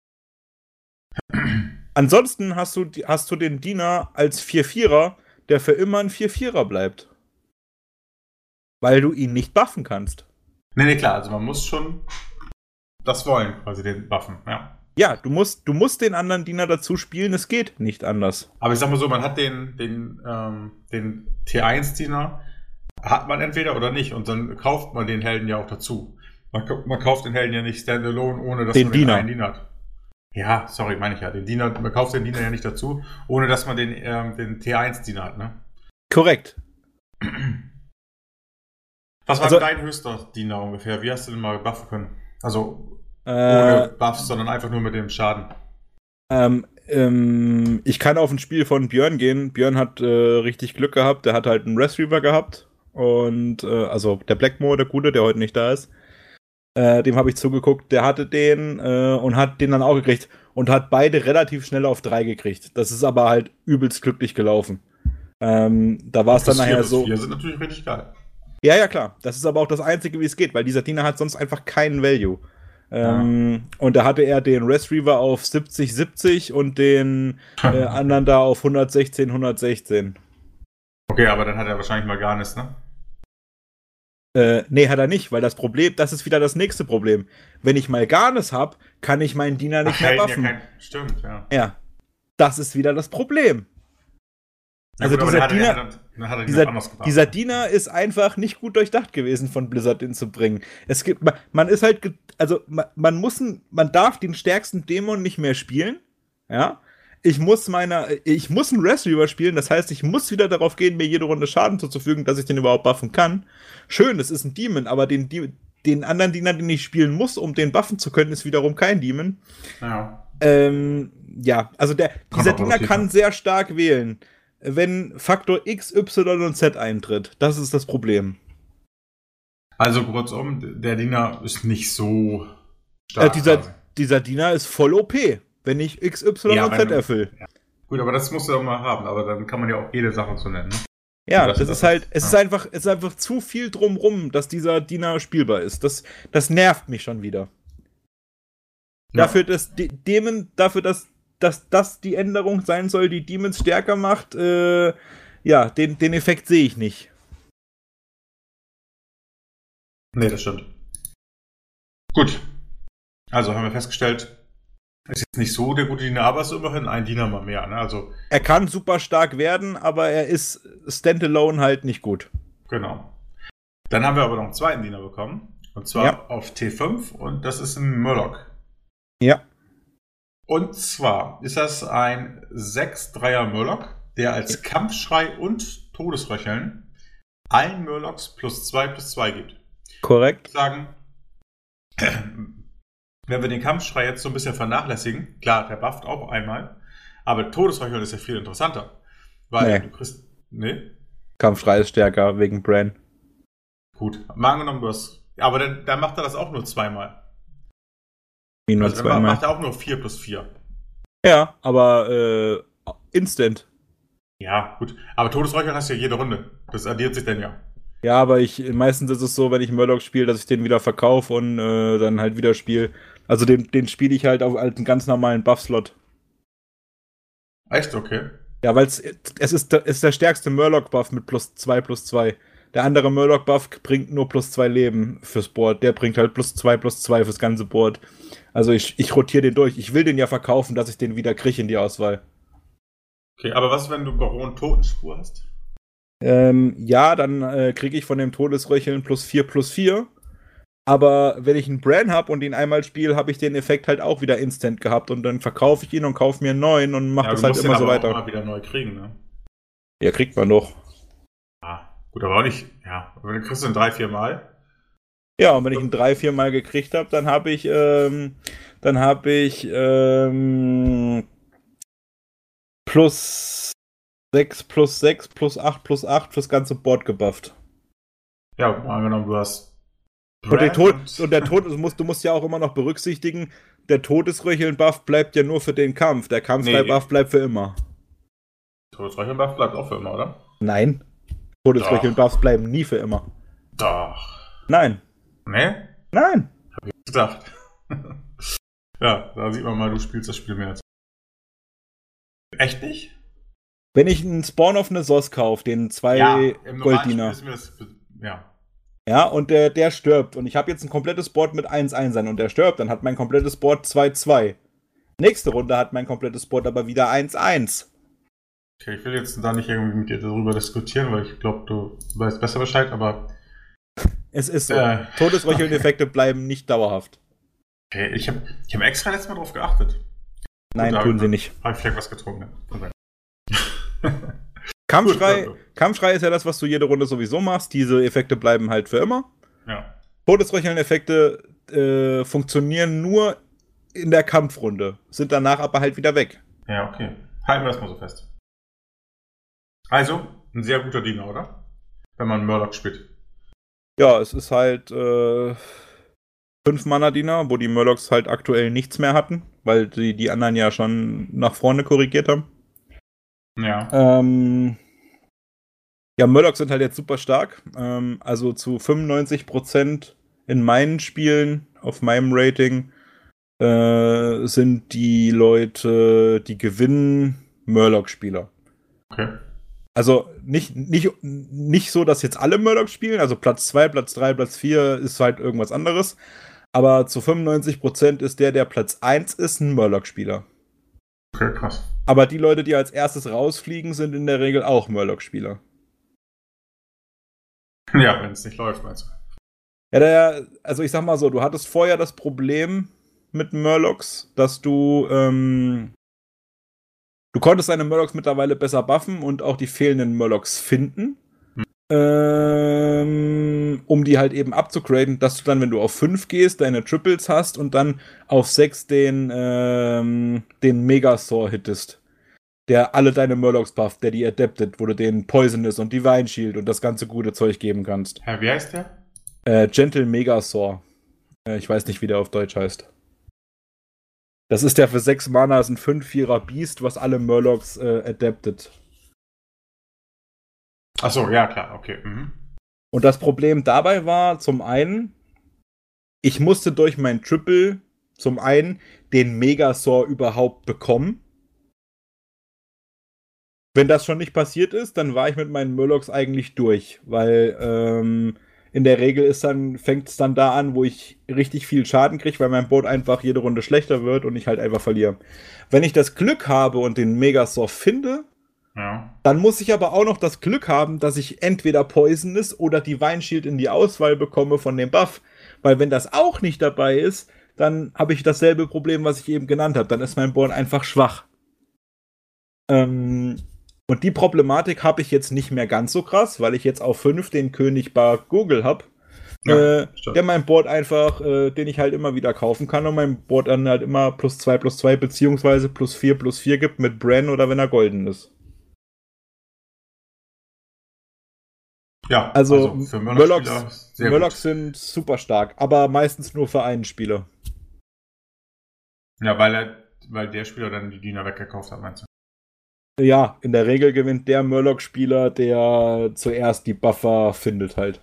Ansonsten hast du, hast du den Diener als vier vierer, der für immer ein vier vierer bleibt. Weil du ihn nicht buffen kannst. Nee, nee, klar, also man muss schon das wollen, quasi den Waffen, ja. Ja, du musst, du musst den anderen Diener dazu spielen, es geht nicht anders. Aber ich sag mal so, man hat den, den, ähm, den T eins Diener, hat man entweder oder nicht, und dann kauft man den Helden ja auch dazu. Man, man kauft den Helden ja nicht standalone, ohne dass Den man Diener. den einen Diener hat. Ja, sorry, meine ich ja. Den Diener, man kauft den Diener ja nicht dazu, ohne dass man den, ähm, den T eins Diener hat, ne? Korrekt. Was war Also- dein höchster Diener ungefähr? Wie hast du den mal buffen können? Also Äh, ohne Buffs, sondern einfach nur mit dem Schaden. ähm, ähm, ich kann auf ein Spiel von Björn gehen. Björn hat äh, richtig Glück gehabt. Der hat halt einen Res Reaver gehabt. Und, äh, also der Blackmore, der Gute, der heute nicht da ist. Äh, dem habe ich zugeguckt. Der hatte den äh, und hat den dann auch gekriegt. Und hat beide relativ schnell auf drei gekriegt. Das ist aber halt übelst glücklich gelaufen. Ähm, da war es dann Plus vier, nachher plus so. vier sind natürlich richtig geil. Ja, ja, klar. Das ist aber auch das Einzige, wie es geht, weil dieser Diener hat sonst einfach keinen Value. Ähm, und da hatte er den Res Reaver auf siebzig siebzig und den äh, anderen da auf hundertsechzehn hundertsechzehn. Okay, aber dann hat er wahrscheinlich mal gar nichts, ne? Äh, nee, hat er nicht, weil das Problem, das ist wieder das nächste Problem. Wenn ich mal Garnes hab, kann ich meinen Diener nicht Ach, mehr Helden buffen. ja kein, stimmt, ja. Ja. Das ist wieder das Problem. Na Also gut, aber dieser dann hat er- Diener- dann- dann hat er die Dieser, noch anders gebracht. dieser Diener ist einfach nicht gut durchdacht gewesen, von Blizzard den zu bringen. Es gibt, man, man ist halt, ge- also man, man muss, ein, man darf den stärksten Dämon nicht mehr spielen. Ja. Ich muss meiner, ich muss einen Res Reaver spielen, das heißt, ich muss wieder darauf gehen, mir jede Runde Schaden zuzufügen, dass ich den überhaupt buffen kann. Schön, das ist ein Demon, aber den, den anderen Diener, den ich spielen muss, um den buffen zu können, ist wiederum kein Demon. Ja. Ähm, ja, also der, dieser Diener Kontraproduktiv, kann ne? sehr stark wählen, wenn Faktor X, Y und Z eintritt. Das ist das Problem. Also kurzum, der Diener ist nicht so Äh, stark. dieser, quasi. dieser Diener ist voll O P, wenn ich X, Y Ja, und wenn Z du- erfülle. Gut, aber das musst du auch mal haben, aber dann kann man ja auch jede Sache so nennen. Ne? Ja, Das- das, das ist halt, ist- es ja. ist einfach, es ist einfach zu viel drumrum, dass dieser Diener spielbar ist. Das, das nervt mich schon wieder. Ja. Dafür, dass die Dämon, dafür, dass, dass das die Änderung sein soll, die Demons stärker macht, äh, ja, den, den Effekt sehe ich nicht. Nee, das stimmt. Gut. Also haben wir festgestellt, ist jetzt nicht so der gute Diener, aber es ist immerhin ein Diener mal mehr. Ne? Also, Er kann super stark werden, aber er ist standalone halt nicht gut. genau. Dann haben wir aber noch einen zweiten Diener bekommen. Und zwar Ja. auf T fünf und das ist ein Murloc. Ja. Und zwar ist das ein sechs Dreier Murloc, der als Kampfschrei und Todesröcheln allen Murlocs plus zwei plus zwei gibt. Korrekt. Sagen, wenn wir den Kampfschrei jetzt so ein bisschen vernachlässigen, klar, der bufft auch einmal, aber Todesröcheln ist ja viel interessanter. Weil Nee. du kriegst. Nee? Kampfschrei ist stärker wegen Bran. Gut. Mal angenommen, du hast. Aber dann, dann macht er das auch nur zweimal. Wie nur Also dann zweimal. macht er auch nur vier plus vier. Ja, aber äh, instant. Ja, gut. Aber Todesräuchern hast du ja jede Runde. Das addiert sich dann ja. Ja, aber ich meistens ist es so, wenn ich Murloc spiele, dass ich den wieder verkaufe und äh, dann halt wieder spiele. Also den, den spiele ich halt auf halt einen ganz normalen Buff-Slot. Echt? Okay. Ja, weil es ist, es ist der stärkste Murloc-Buff mit plus zwei plus zwei. Der andere Murloc-Buff bringt nur plus zwei Leben fürs Board. Der bringt halt plus zwei plus zwei fürs ganze Board. Also ich, ich rotiere den durch. Ich will den ja verkaufen, dass ich den wieder kriege in die Auswahl. Okay, aber was, wenn du Baron Totenspur hast? Ähm, ja, dann äh, kriege ich von dem Todesröcheln plus vier plus vier. Aber wenn ich einen Bran habe und ihn einmal spiele, habe ich den Effekt halt auch wieder instant gehabt. Und dann verkaufe ich ihn und kaufe mir einen neuen und mache Ja, das du halt musst immer den so aber weiter. auch immer wieder neu kriegen, ne? Ja, kriegt man doch. Ah, gut, aber auch nicht, ja, aber dann kriegst du ihn drei, vier Mal. Ja, und wenn ich ihn drei, vier Mal gekriegt habe, dann habe ich, ähm, dann habe ich, ähm, plus sechs, plus sechs, plus acht, plus acht fürs ganze Board gebufft. Ja, angenommen, du hast Und, der Tod, und, und der Tod, du musst, du musst ja auch immer noch berücksichtigen, der Todesröcheln-Buff bleibt ja nur für den Kampf. Der Kampfrei-Buff Nee. bleibt für immer. Todesräuchern-Buff bleibt auch für immer, oder? Nein. Todesröcheln-Buffs bleiben nie für immer. Doch. Nein. Ne? Nein. Hab ich gedacht. Ja, da sieht man mal, du spielst das Spiel mehr als. Echt nicht? Wenn ich einen Spawn auf eine S O S kaufe, den zwei Ja, im normalen Golddiener. Spiel ist mir das. Ja. Ja, und der, der stirbt. Und ich habe jetzt ein komplettes Board mit eins eins und der stirbt, dann hat mein komplettes Board zwei zwei. Nächste Runde hat mein komplettes Board aber wieder eins eins. Okay, ich will jetzt da nicht irgendwie mit dir darüber diskutieren, weil ich glaube, du weißt besser Bescheid, aber. Es ist so. Äh, Todesröcheln-Effekte bleiben nicht dauerhaft. Okay, ich habe ich hab extra letztes Mal drauf geachtet. Nein, Gut, tun da- sie nicht. Habe ich vielleicht was getrunken. Ne? Kampfschrei, Gut, gut. Kampfschrei ist ja das, was du jede Runde sowieso machst. Diese Effekte bleiben halt für immer. Ja. Todesröcheln-Effekte äh, funktionieren nur in der Kampfrunde, sind danach aber halt wieder weg. Ja, okay. Halten wir das mal so fest. Also, ein sehr guter Diener, oder? Wenn man Murloc spielt. Ja, es ist halt äh, fünf Mana-Diener, wo die Murlocs halt aktuell nichts mehr hatten, weil die, die anderen ja schon nach vorne korrigiert haben. Ja. Ähm, ja, Murlocs sind halt jetzt super stark. Ähm, also zu fünfundneunzig Prozent in meinen Spielen, auf meinem Rating, äh, sind die Leute, die gewinnen, Murloc-Spieler. Okay. Also nicht, nicht, nicht so, dass jetzt alle Murloc spielen, also Platz zwei, Platz drei, Platz vier ist halt irgendwas anderes. Aber zu fünfundneunzig Prozent ist der, der Platz eins ist, ein Murloc-Spieler. Okay, krass. Aber die Leute, die als erstes rausfliegen, sind in der Regel auch Murloc-Spieler. Ja, wenn es nicht läuft, meinst du? Ja, der, also ich sag mal so, du hattest vorher das Problem mit Murlocs, dass du, ähm, du konntest deine Murlocs mittlerweile besser buffen und auch die fehlenden Murlocs finden. Hm. Ähm, um die halt eben abzugraden, dass du dann, wenn du auf fünf gehst, deine Triples hast und dann auf sechs den, ähm, den Megasaur hittest. Der alle deine Murlocs bufft, der die adaptet, wo du den Poisonous und Divine Shield und das ganze gute Zeug geben kannst. Herr, wie heißt der? Äh, Gentle Megasaur. Äh, ich weiß nicht, wie der auf Deutsch heißt. Das ist der für sechs Mana, ist ein fünf vierer Beast, was alle Murlocs äh, adaptet. Achso, ja, klar, okay. Mhm. Und das Problem dabei war, zum einen, ich musste durch mein Triple zum einen den Megasaur überhaupt bekommen. Wenn das schon nicht passiert ist, dann war ich mit meinen Murlocs eigentlich durch, weil ähm, in der Regel ist dann, fängt es dann da an, wo ich richtig viel Schaden kriege, weil mein Boot einfach jede Runde schlechter wird und ich halt einfach verliere. Wenn ich das Glück habe und den Megasaur finde, Ja. dann muss ich aber auch noch das Glück haben, dass ich entweder Poisonous oder Divine Shield in die Auswahl bekomme von dem Buff. Weil wenn das auch nicht dabei ist, dann habe ich dasselbe Problem, was ich eben genannt habe. Dann ist mein Board einfach schwach. Ähm, und die Problematik habe ich jetzt nicht mehr ganz so krass, weil ich jetzt auf fünf den König Bar Google habe. Ja, äh, stimmt. der mein Board einfach, äh, den ich halt immer wieder kaufen kann und mein Board dann halt immer plus zwei plus zwei beziehungsweise plus vier plus vier gibt mit Bran oder wenn er golden ist. Ja, Also, also für Murlocs, Murloc-Spieler sehr Murlocs gut. sind super stark, aber meistens nur für einen Spieler. Ja, weil er, weil der Spieler dann die Diener weggekauft hat, meinst du? Ja, in der Regel gewinnt der Murloc-Spieler, der zuerst die Buffer findet halt.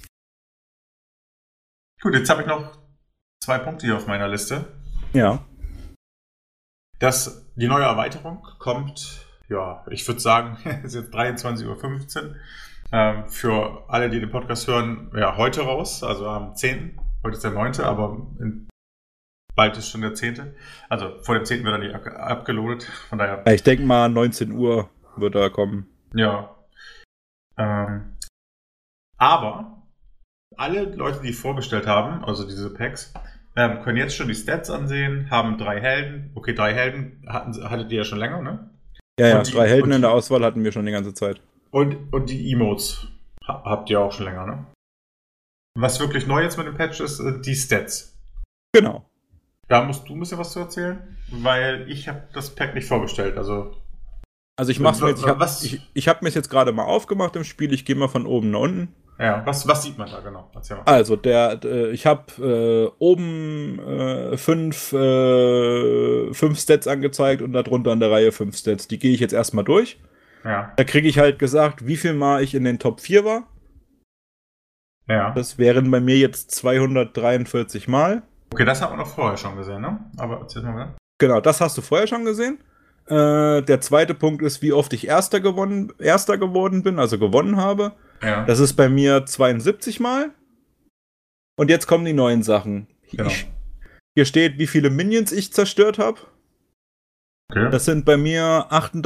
Gut, jetzt habe ich noch zwei Punkte hier auf meiner Liste. Ja. Das, die neue Erweiterung kommt, ja, ich würde sagen, es ist jetzt dreiundzwanzig Uhr fünfzehn. Ähm, für alle, die den Podcast hören, ja, heute raus, also am zehnten Heute ist der neunte, aber in, bald ist schon der zehnte Also vor dem zehnten wird er nicht ab, abgeloadet, von daher. Ich denke mal, neunzehn Uhr wird er kommen. Ja. Ähm, aber alle Leute, die vorbestellt haben, also diese Packs, ähm, können jetzt schon die Stats ansehen, haben drei Helden. Okay, drei Helden hatten, hattet ihr ja schon länger, ne? Ja, ja, die, drei Helden die, in der Auswahl hatten wir schon die ganze Zeit. Und, und die Emotes ha, habt ihr auch schon länger, ne? Was wirklich neu jetzt mit dem Patch ist, die Stats. Genau. Da musst du ein bisschen was zu erzählen, weil ich habe das Pack nicht vorbestellt, also... Also ich mach's mir jetzt, ich habe ich, ich hab mir jetzt gerade mal aufgemacht im Spiel, ich gehe mal von oben nach unten. Ja, was, was sieht man da genau? Erzähl mal. Also der, äh, ich habe äh, oben äh, fünf, äh, fünf Stats angezeigt und darunter in der Reihe fünf Stats. Die gehe ich jetzt erstmal durch. Ja. Da kriege ich halt gesagt, wie viel Mal ich in den Top vier war. Ja. Das wären bei mir jetzt zweihundertdreiundvierzig Mal. Okay, das hat man auch vorher schon gesehen, ne? Aber erzähl mal wieder. Genau, das hast du vorher schon gesehen. Äh, der zweite Punkt ist, wie oft ich Erster, gewonnen, Erster geworden bin, also gewonnen habe. Ja. Das ist bei mir zweiundsiebzig Mal. Und jetzt kommen die neuen Sachen. Genau. Ich, hier steht, wie viele Minions ich zerstört habe. Okay. Das sind bei mir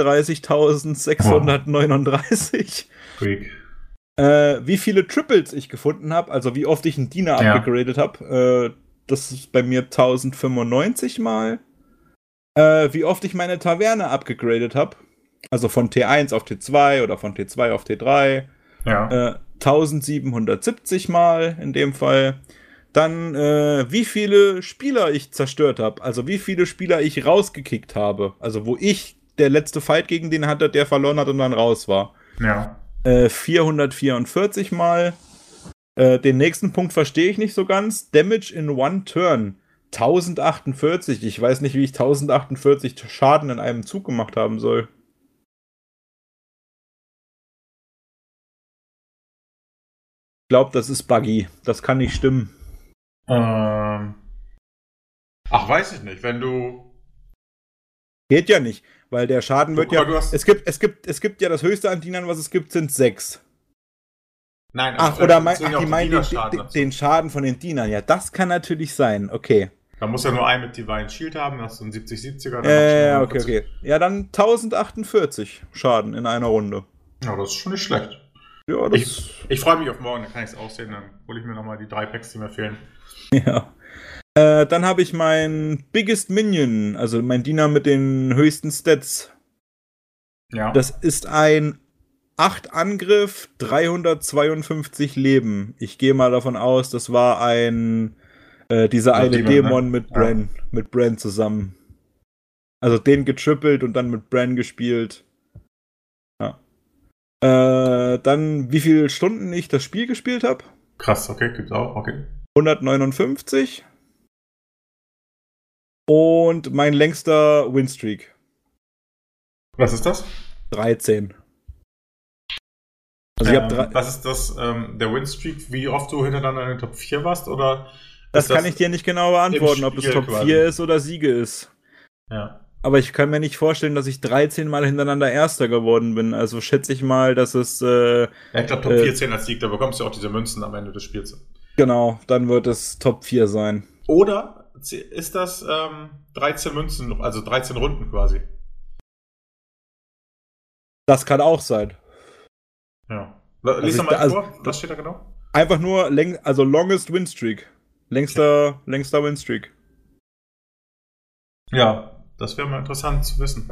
achtunddreißigtausendsechshundertneununddreißig. Freak. Äh, wie viele Triples ich gefunden habe, also wie oft ich einen Diener Ja. abgegradet habe, äh, das ist bei mir tausendfünfundneunzig Mal. Äh, wie oft ich meine Taverne abgegradet habe, also von T eins auf T zwei oder von T zwei auf T drei. Ja. Äh, tausendsiebenhundertsiebzig Mal in dem Fall. Dann, äh, wie viele Spieler ich zerstört habe, also wie viele Spieler ich rausgekickt habe, also wo ich der letzte Fight gegen den hatte, der verloren hat und dann raus war. Ja. Äh, vierhundertvierundvierzig Mal. Äh, den nächsten Punkt verstehe ich nicht so ganz. Damage in one turn. tausendachundvierzig. Ich weiß nicht, wie ich tausendachundvierzig Schaden in einem Zug gemacht haben soll. Ich glaube, das ist buggy. Das kann nicht stimmen. Ähm. Ach, weiß ich nicht. Wenn du... Geht ja nicht, weil der Schaden wird Du- ja... aber du hast- Es gibt, es, gibt, es gibt ja das höchste an Dienern, was es gibt, sind sechs. Nein, Ach, also, oder äh, mein, zählen ja ach, auch die meinen den, Dienerschaden den, dazu. den Schaden von den Dienern. Ja, das kann natürlich sein. Okay. Da muss ja nur ein mit Divine Shield haben, das ist so ein siebzig siebziger. dann Äh, machst du okay, okay. Ja, dann tausendachundvierzig Schaden in einer Runde. Ja, das ist schon nicht schlecht. Ja, das... Ich, ich freue mich auf morgen, dann kann ich es aussehen, dann hole ich mir nochmal die drei Packs, die mir fehlen. Ja. Äh, dann habe ich mein Biggest Minion, also mein Diener mit den höchsten Stats. Ja. Das ist ein acht Angriff, dreihundertzweiundfünfzig Leben. Ich gehe mal davon aus, das war ein äh, dieser Ja, eine Demon, Dämon ne? mit Ja. Bran, mit Bran zusammen. Also den getrippelt und dann mit Bran gespielt. Ja. Äh, dann wie viele Stunden ich das Spiel gespielt habe? Krass, okay, gibt's auch, okay. hundertneunundfünfzig. Und mein längster Winstreak. Was ist das? dreizehn. Also ich ähm, habe drei. was ist das, ähm, der Winstreak, wie oft du hintereinander in den Top vier warst, oder? Das ist kann ich dir nicht genau beantworten, ob es Spiel Top quasi? vier ist oder Siege ist. Ja. Aber ich kann mir nicht vorstellen, dass ich dreizehn Mal hintereinander Erster geworden bin. Also schätze ich mal, dass es, äh, Ja, ich glaube, Top Äh, vierzehn als Sieg, da bekommst du auch diese Münzen am Ende des Spiels. genau, dann wird es Top vier sein. Oder ist das ähm, dreizehn Münzen, also dreizehn Runden quasi? Das kann auch sein. Ja. Lies ich doch mal da- also- vor, was steht da genau? Einfach nur, läng also longest Winstreak. Längster, längster Winstreak. Ja, das wäre mal interessant zu wissen.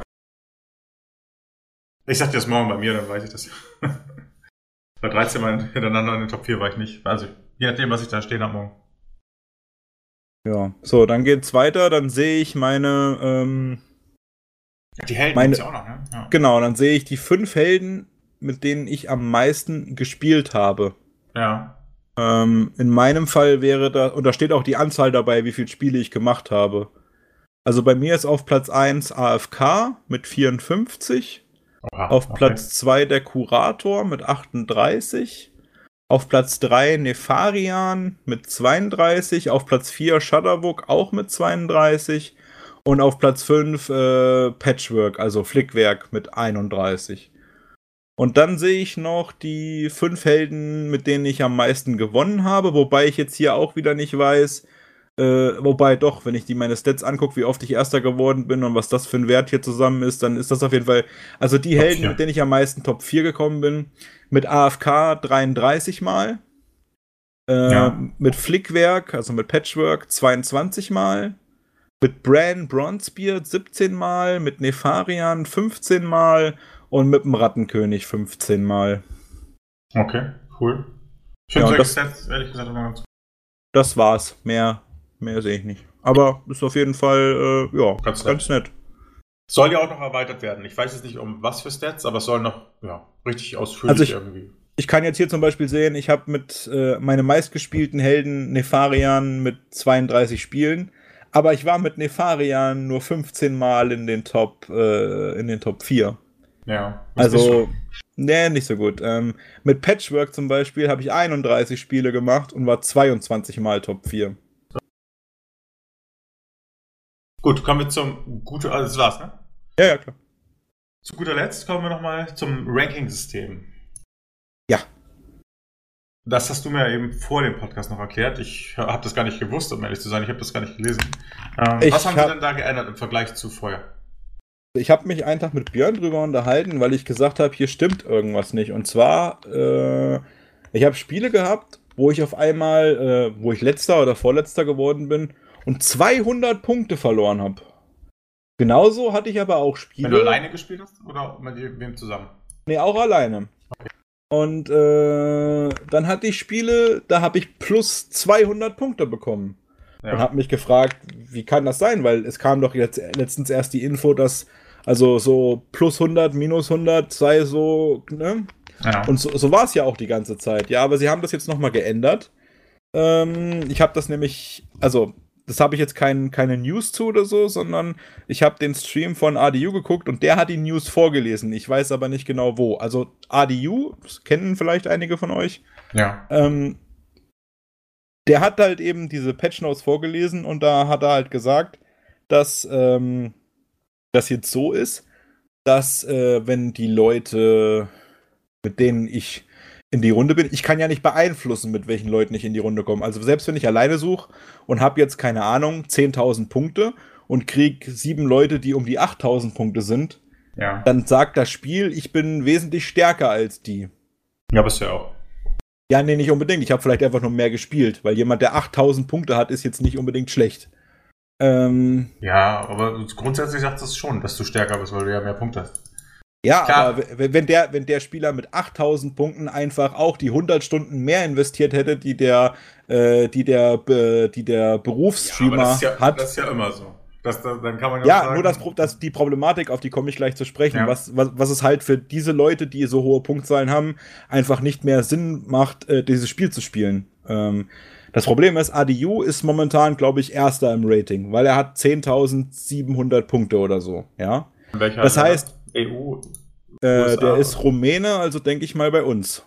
Ich sag dir das morgen bei mir, dann weiß ich das. Bei dreizehn Mal hintereinander in den Top vier war ich nicht. Also, je nachdem, was ich da stehen habe morgen. Ja, so, dann geht's weiter. Dann sehe ich meine, ähm, Die Helden Meine- gibt's ja auch noch, ne? Ja. genau, dann sehe ich die fünf Helden, mit denen ich am meisten gespielt habe. Ja. Ähm, in meinem Fall wäre da, und da steht auch die Anzahl dabei, wie viele Spiele ich gemacht habe. Also bei mir ist auf Platz eins A F K mit vierundfünfzig. Oha, Auf okay. Platz zwei der Kurator mit achtunddreißig. Auf Platz drei Nefarian mit zweiunddreißig. Auf Platz vier Shudderbook auch mit zweiunddreißig. Und auf Platz fünf äh, Patchwork, also Flickwerk mit einunddreißig. Und dann sehe ich noch die fünf Helden, mit denen ich am meisten gewonnen habe. Wobei ich jetzt hier auch wieder nicht weiß, Äh, wobei doch, wenn ich die meine Stats angucke, wie oft ich Erster geworden bin und was das für ein Wert hier zusammen ist, dann ist das auf jeden Fall, also die Top Helden, vier. mit denen ich am meisten Top vier gekommen bin, mit A F K dreiunddreißig Mal, äh, Ja. mit Flickwerk, also mit Patchwork zweiundzwanzig Mal, mit Bran Bronzebeard siebzehn Mal, mit Nefarian fünfzehn Mal und mit dem Rattenkönig fünfzehn Mal. Okay, cool. Ich Ja, finde und solche das- Stats, ehrlich gesagt, immer ganz gut. Das war's. Mehr, mehr sehe ich nicht. Aber ist auf jeden Fall, äh, ja, Ganz ganz, nett. nett. Soll ja auch noch erweitert werden. Ich weiß jetzt nicht, um was für Stats, aber es soll noch ja, richtig ausführlich Also ich- irgendwie. Ich kann jetzt hier zum Beispiel sehen, ich habe mit äh, meine meistgespielten Helden Nefarian mit zweiunddreißig Spielen, aber ich war mit Nefarian nur fünfzehn Mal in den Top, äh, in den Top vier. Ja. ist Also, nicht so. nee, nicht so gut. Ähm, mit Patchwork zum Beispiel habe ich einunddreißig Spiele gemacht und war zweiundzwanzig Mal Top vier. Gut, kommen wir zum gute, also das war's, ne? Ja, ja, klar. Zu guter Letzt kommen wir nochmal zum Ranking-System. Ja. Das hast du mir eben vor dem Podcast noch erklärt. Ich habe das gar nicht gewusst, um ehrlich zu sein. Ich habe das gar nicht gelesen. Ähm, Ich was haben hab- Sie denn da geändert im Vergleich zu vorher? Ich habe mich einen Tag mit Björn drüber unterhalten, weil ich gesagt habe, hier stimmt irgendwas nicht. Und zwar, äh, ich habe Spiele gehabt, wo ich auf einmal, äh, wo ich letzter oder vorletzter geworden bin und zweihundert Punkte verloren habe. Genauso hatte ich aber auch Spiele. Wenn du alleine gespielt hast oder mit wem zusammen? Nee, auch alleine. Und äh, dann hatte ich Spiele, da habe ich plus zweihundert Punkte bekommen. Ja. Und habe mich gefragt, wie kann das sein? Weil es kam doch jetzt letztens erst die Info, dass also so plus hundert, minus hundert sei so, ne? Ja. Und so, so war es ja auch die ganze Zeit. Ja, aber sie haben das jetzt nochmal geändert. Ähm, ich habe das nämlich, also das habe ich jetzt kein, keine News zu oder so, sondern ich habe den Stream von A D U geguckt und der hat die News vorgelesen. Ich weiß aber nicht genau wo. Also A D U, das kennen vielleicht einige von euch, ja. ähm, der hat halt eben diese Patch Notes vorgelesen und da hat er halt gesagt, dass ähm, das jetzt so ist, dass äh, wenn die Leute, mit denen ich in die Runde bin, ich kann ja nicht beeinflussen, mit welchen Leuten ich in die Runde komme. Also selbst wenn ich alleine suche und habe jetzt, keine Ahnung, zehntausend Punkte und krieg sieben Leute, die um die achttausend Punkte sind, Ja. dann sagt das Spiel, ich bin wesentlich stärker als die. Ja, bist du ja auch. Ja, nee, nicht unbedingt. Ich habe vielleicht einfach nur mehr gespielt, weil jemand, der achttausend Punkte hat, ist jetzt nicht unbedingt schlecht. Ähm, Ja, aber grundsätzlich sagt es schon, dass du stärker bist, weil du ja mehr Punkte hast. ja, Klar. aber w- wenn der, wenn der Spieler mit achttausend Punkten einfach auch die hundert Stunden mehr investiert hätte, die der, äh, die der, be- die der Berufsstreamer das ist ja, hat. Das ist ja immer so. Das, das, dann kann man Ja, sagen, nur das, Pro- das, die Problematik, auf die komme ich gleich zu sprechen, Ja. was, was, was es halt für diese Leute, die so hohe Punktzahlen haben, einfach nicht mehr Sinn macht, äh, dieses Spiel zu spielen. Ähm, das Problem ist, A D U ist momentan, glaube ich, Erster im Rating, weil er hat zehntausendsiebenhundert Punkte oder so, ja. welcher Das Länder? heißt, E U. Äh, U S A. der ist Rumäne, also denke ich mal bei uns.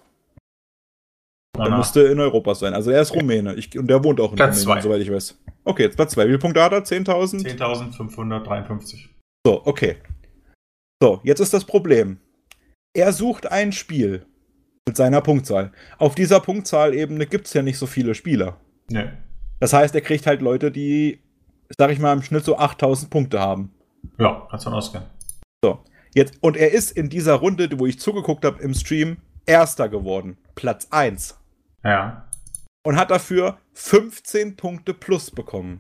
Der Danach. müsste in Europa sein. Also er ist Rumäne. Ich, und der wohnt auch in Platz Rumänien, zwei. soweit ich weiß. Okay, jetzt Platz zwei. Wie viele Punkte hat er? zehntausend? zehntausendfünfhundertdreiundfünfzig. So, okay. So, jetzt ist das Problem. Er sucht ein Spiel mit seiner Punktzahl. Auf dieser Punktzahlebene gibt es ja nicht so viele Spieler. Nee. Das heißt, er kriegt halt Leute, die, sag ich mal, im Schnitt so achttausend Punkte haben. Ja, kannst du von ausgehen. Jetzt, und er ist in dieser Runde, wo ich zugeguckt habe im Stream, Erster geworden. Platz eins. Ja. Und hat dafür fünfzehn Punkte plus bekommen.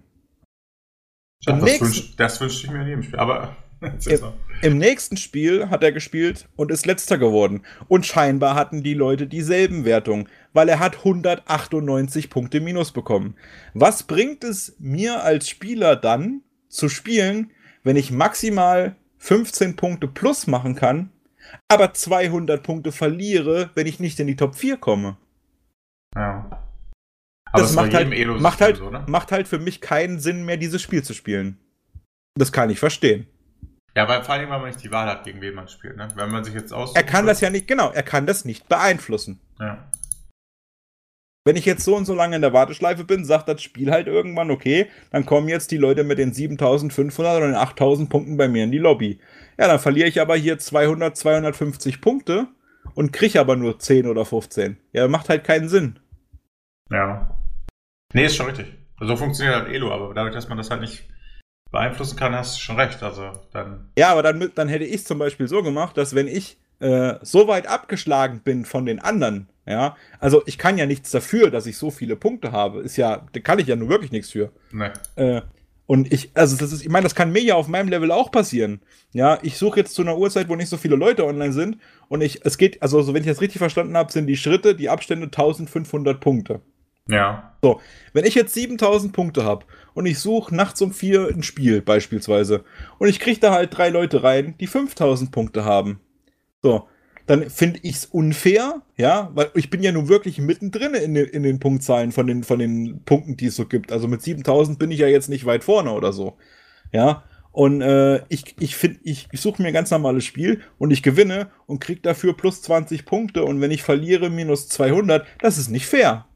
ja Im das, nächsten- wünsch, das wünsche ich mir in jedem Spiel. Aber erzähl's noch. Im nächsten Spiel hat er gespielt und ist letzter geworden. Und scheinbar hatten die Leute dieselben Wertungen, weil er hat hundertachtundneunzig Punkte minus bekommen. Was bringt es mir als Spieler dann zu spielen, wenn ich maximal fünfzehn Punkte plus machen kann, aber zweihundert Punkte verliere, wenn ich nicht in die Top vier komme? Ja. Aber Das es macht bei halt, jedem Elo-System macht, halt, so, ne? macht halt für mich keinen Sinn mehr, dieses Spiel zu spielen. Das kann ich verstehen. Ja, weil vor allem, weil man nicht die Wahl hat, gegen wen man spielt, ne? Wenn man sich jetzt aus. Er kann das ja nicht, genau, er kann das nicht beeinflussen. Ja. Wenn ich jetzt so und so lange in der Warteschleife bin, sagt das Spiel halt irgendwann, okay, dann kommen jetzt die Leute mit den siebentausendfünfhundert oder den achttausend Punkten bei mir in die Lobby. Ja, dann verliere ich aber hier zweihundert, zweihundertfünfzig Punkte und kriege aber nur zehn oder fünfzehn. Ja, macht halt keinen Sinn. Ja. Nee, ist schon richtig. So funktioniert halt Elo, aber dadurch, dass man das halt nicht beeinflussen kann, hast du schon recht. Also dann. Ja, aber dann, dann hätte ich es zum Beispiel so gemacht, dass wenn ich äh, so weit abgeschlagen bin von den anderen, ja, also ich kann ja nichts dafür, dass ich so viele Punkte habe. Ist ja, da kann ich ja nur wirklich nichts für. Nee. Äh, und ich, also das ist, ich meine, das kann mir ja auf meinem Level auch passieren. Ja, ich suche jetzt zu einer Uhrzeit, wo nicht so viele Leute online sind und ich, es geht, also so, wenn ich das richtig verstanden habe, sind die Schritte, die Abstände eintausendfünfhundert Punkte. Ja. So, wenn ich jetzt siebentausend Punkte habe und ich suche nachts um vier ein Spiel beispielsweise und ich kriege da halt drei Leute rein, die fünftausend Punkte haben. So, dann finde ich es unfair, ja, weil ich bin ja nun wirklich mittendrin in, in den Punktzahlen von den, von den Punkten, die es so gibt. Also mit siebentausend bin ich ja jetzt nicht weit vorne oder so, ja. Und äh, ich, ich finde, ich, ich suche mir ein ganz normales Spiel und ich gewinne und kriege dafür plus zwanzig Punkte und wenn ich verliere, minus zweihundert, das ist nicht fair.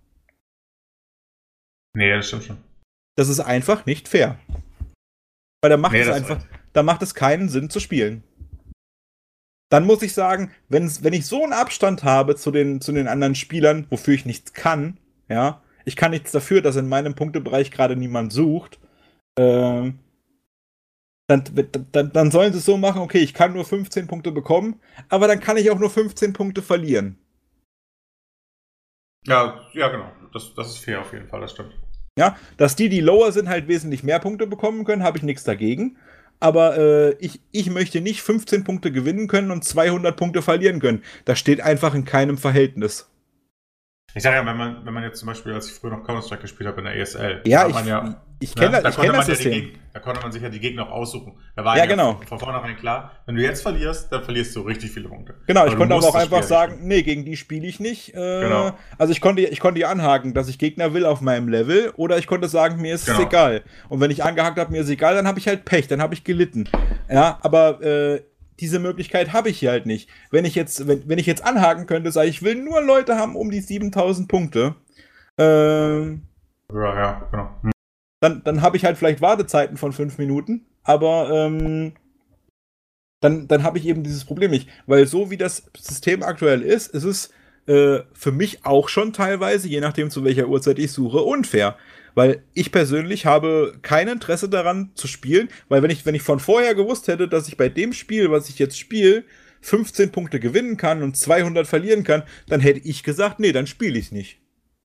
Nee, das stimmt schon. Das ist einfach nicht fair. Weil da macht Nee, es das einfach, ist- da macht es keinen Sinn zu spielen. Dann muss ich sagen, wenn, wenn ich so einen Abstand habe zu den, zu den anderen Spielern, wofür ich nichts kann, ja, ich kann nichts dafür, dass in meinem Punktebereich gerade niemand sucht, ähm, dann, dann, dann sollen sie es so machen, okay, ich kann nur fünfzehn Punkte bekommen, aber dann kann ich auch nur fünfzehn Punkte verlieren. Ja, ja, genau. Das, das ist fair auf jeden Fall, das stimmt. Ja, dass die, die lower sind, halt wesentlich mehr Punkte bekommen können, habe ich nichts dagegen. Aber äh, ich, ich möchte nicht fünfzehn Punkte gewinnen können und zweihundert Punkte verlieren können. Das steht einfach in keinem Verhältnis. Ich sage ja, wenn man, wenn man jetzt zum Beispiel, als ich früher noch Counter-Strike gespielt habe in der E S L, Ja, da ich, hat man ja, ich ne, kenne da das, ich konnte kenn das man ja die System. Geg- da konnte man sich ja die Gegner auch aussuchen. Da war Ja, ja genau. von, von vornherein klar, wenn du jetzt verlierst, dann verlierst du richtig viele Punkte. Genau, ich Aber du konnte aber musst auch das einfach Spiel ja nicht sagen, nee, gegen die spiele ich nicht. Äh, Genau. Also ich konnte, ich konnte ja anhaken, dass ich Gegner will auf meinem Level, oder ich konnte sagen, mir ist es Genau. egal. Und wenn ich angehakt habe, mir ist egal, dann habe ich halt Pech, dann habe ich gelitten. Ja, aber äh, diese Möglichkeit habe ich hier halt nicht. Wenn ich jetzt, wenn, wenn ich jetzt anhaken könnte, sage ich, will nur Leute haben um die siebentausend Punkte, ähm, Ja, ja, genau. Hm. dann, dann habe ich halt vielleicht Wartezeiten von fünf Minuten, aber ähm, dann, dann habe ich eben dieses Problem nicht. Weil so wie das System aktuell ist, ist es äh, für mich auch schon teilweise, je nachdem zu welcher Uhrzeit ich suche, unfair. Weil ich persönlich habe kein Interesse daran zu spielen, weil wenn ich, wenn ich von vorher gewusst hätte, dass ich bei dem Spiel, was ich jetzt spiele, fünfzehn Punkte gewinnen kann und zweihundert verlieren kann, dann hätte ich gesagt, nee, dann spiele ich nicht.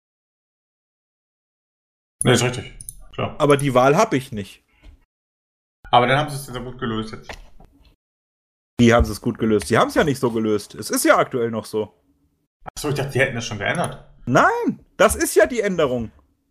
Nee, ist richtig. Klar. Aber die Wahl habe ich nicht. Aber dann haben sie es sehr gut gelöst jetzt. Wie haben sie es gut gelöst? Sie haben es ja nicht so gelöst. Es ist ja aktuell noch so. Achso, ich dachte, die hätten das schon geändert. Nein, das ist ja die Änderung.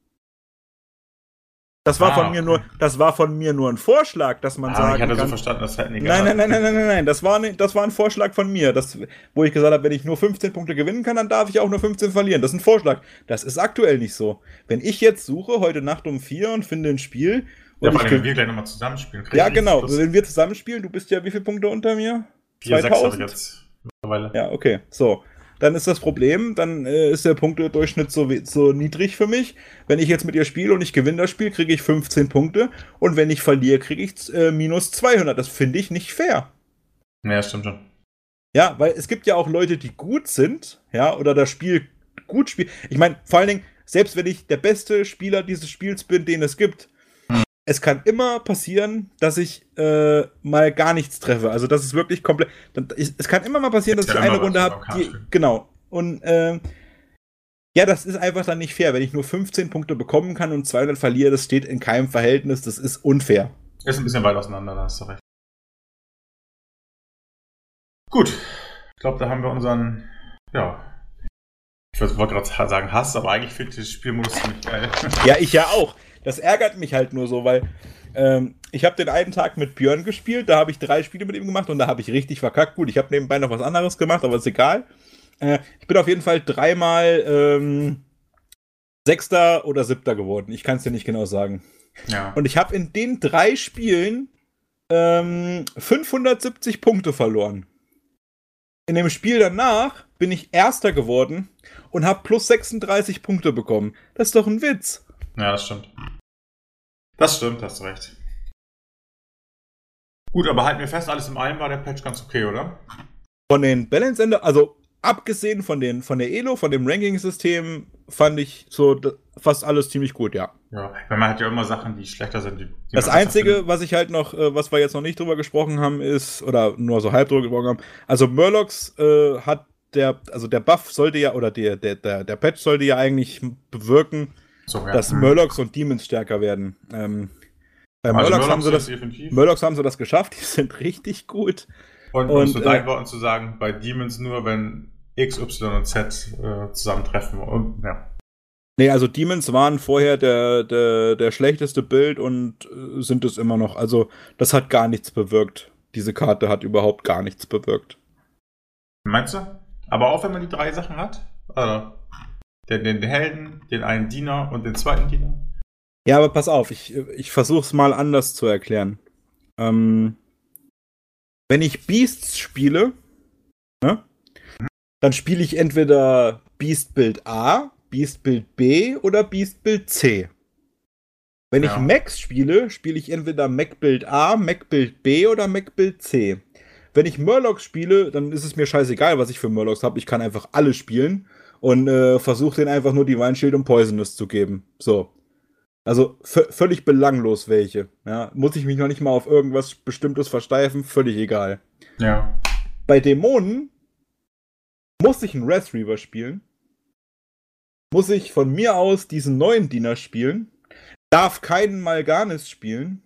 Das war Ah, von mir okay. nur, das war von mir nur ein Vorschlag, dass man Ah, sagen ich hatte kann. so verstanden, das hätten die Nein, nein, geändert. nein, nein, nein, nein, nein. Das war, ne, das war ein Vorschlag von mir, das, wo ich gesagt habe, wenn ich nur fünfzehn Punkte gewinnen kann, dann darf ich auch nur fünfzehn verlieren. Das ist ein Vorschlag. Das ist aktuell nicht so. Wenn ich jetzt suche, heute Nacht um vier und finde ein Spiel. Ja, Und vor ich allem, wenn gew- wir gleich nochmal zusammenspielen. krieg ja, ich genau. plus Wenn wir zusammenspielen, du bist ja wie viele Punkte unter mir? vier, sechs habe ich zweitausend? jetzt mittlerweile. Ja, okay. So. Dann ist das Problem, dann äh, ist der Punktedurchschnitt so, we- so niedrig für mich. Wenn ich jetzt mit ihr spiele und ich gewinne das Spiel, kriege ich fünfzehn Punkte. Und wenn ich verliere, kriege ich äh, minus zweihundert. Das finde ich nicht fair. Ja, stimmt schon. Ja, weil es gibt ja auch Leute, die gut sind, ja, oder das Spiel gut spielen. Ich meine, vor allen Dingen, selbst wenn ich der beste Spieler dieses Spiels bin, den es gibt, Hm. es kann immer passieren, dass ich äh, mal gar nichts treffe. Also das ist wirklich komplett. dann- ich- Es kann immer mal passieren, dass Ist ich ja eine immer Runde was habe, beim die. Kartenspiel. Genau. Und ähm, ja, das ist einfach dann nicht fair. Wenn ich nur fünfzehn Punkte bekommen kann und zweihundert verliere, das steht in keinem Verhältnis. Das ist unfair. Ist ein bisschen weit auseinander, da hast du recht. Gut. Ich glaube, da haben wir unseren, ja, ich wollte gerade sagen Hass, aber eigentlich finde ich das Spielmodus ziemlich geil. Ja, ich ja auch. Das ärgert mich halt nur so, weil ähm, ich habe den einen Tag mit Björn gespielt, da habe ich drei Spiele mit ihm gemacht und da habe ich richtig verkackt. Gut, ich habe nebenbei noch was anderes gemacht, aber ist egal. Äh, ich bin auf jeden Fall dreimal ähm, Sechster oder Siebter geworden. Ich kann es dir nicht genau sagen. Ja. Und ich habe in den drei Spielen ähm, fünfhundertsiebzig Punkte verloren. In dem Spiel danach bin ich Erster geworden und habe plus sechsunddreißig Punkte bekommen. Das ist doch ein Witz. Ja, das stimmt. Das stimmt, hast du recht. Gut, aber halten wir fest, alles in allem war der Patch ganz okay, oder? Von den Balance-Ende, also abgesehen von, den, von der E L O, von dem Ranking-System, fand ich so d- fast alles ziemlich gut, ja. Ja, weil man hat ja immer Sachen, die schlechter sind. Die, die Das man besser Einzige, findet. was ich halt noch, äh, was wir jetzt noch nicht drüber gesprochen haben, ist, oder nur so halb drüber gesprochen haben, also Murlocs äh, hat der, also der Buff sollte ja, oder der, der, der, der Patch sollte ja eigentlich bewirken, So, ja. dass Mhm. Murlocs und Demons stärker werden. Ähm, bei Also Murlocs haben sie das, definitiv. Murlocs haben sie das geschafft, die sind richtig gut. Und, um Und, es mit äh, deinen Worten zu sagen, bei Demons nur, wenn X, Y und Z äh, zusammentreffen. Und, ja. Nee, also Demons waren vorher der, der, der schlechteste Bild und äh, sind es immer noch. Also das hat gar nichts bewirkt. Diese Karte hat überhaupt gar nichts bewirkt. Meinst du? Aber auch wenn man die drei Sachen hat? Also, den, den Helden, den einen Diener und den zweiten Diener? Ja, aber pass auf, ich, ich versuch's mal anders zu erklären. Ähm, wenn ich Beasts spiele, ne, dann spiele ich entweder Beast Build A, Beast Build B oder Beast Build C. Wenn Ja. ich Mechs spiele, spiele ich entweder Mech Build A, Mech Build B oder Mech Build C. Wenn ich Murlocs spiele, dann ist es mir scheißegal, was ich für Murlocs habe. Ich kann einfach alle spielen und äh, versuche denen einfach nur Divine Shield und Poisonous zu geben. So. Also v- völlig belanglos welche. Ja, muss ich mich noch nicht mal auf irgendwas Bestimmtes versteifen, völlig egal. Ja. Bei Dämonen muss ich einen Wrath Reaver spielen. Muss ich von mir aus diesen neuen Diener spielen. Darf keinen Mal'Ganis spielen.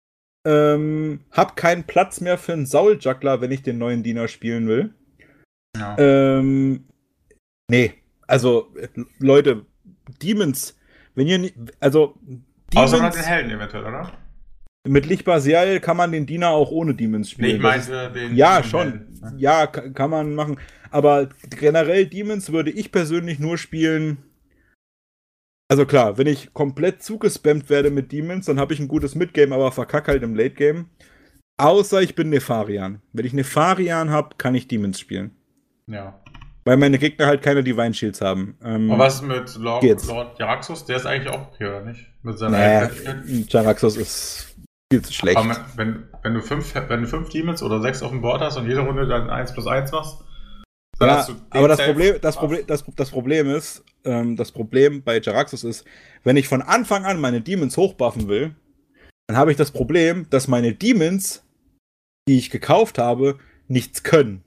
Ähm, hab keinen Platz mehr für einen Soul Juggler, wenn ich den neuen Diener spielen will. ja. Ähm, nee, also äh, Leute, Demons, wenn ihr nicht, also Außer man hat den Demons, Helden eventuell, oder? mit Lichtbasial kann man den Diener auch ohne Demons Nee, spielen. ich Das ist- meinte den. ja, den schon. Helden, ne? Ja, ka- kann man machen. Aber generell Demons würde ich persönlich nur spielen. Also klar, wenn ich komplett zugespammt werde mit Demons, dann habe ich ein gutes Midgame, aber verkack halt im Late Game. Außer ich bin Nefarian. Wenn ich Nefarian habe, kann ich Demons spielen. Ja. Weil meine Gegner halt keine Divine Shields haben. Ähm, Und was ist mit Lord, Geht's. Lord Jaraxxus? Der ist eigentlich auch okay, oder nicht? Mit seiner naja, Heldenfähigkeit? Jaraxxus ist viel zu schlecht. Aber wenn, wenn, du fünf, wenn du fünf Demons oder sechs auf dem Board hast und jede Runde dann eins plus eins machst, dann Ja, hast du den aber das Safe- Problem, das, Problem, das, das Problem ist, ähm, das Problem bei Jaraxxus ist, wenn ich von Anfang an meine Demons hochbuffen will, dann habe ich das Problem, dass meine Demons, die ich gekauft habe, nichts können.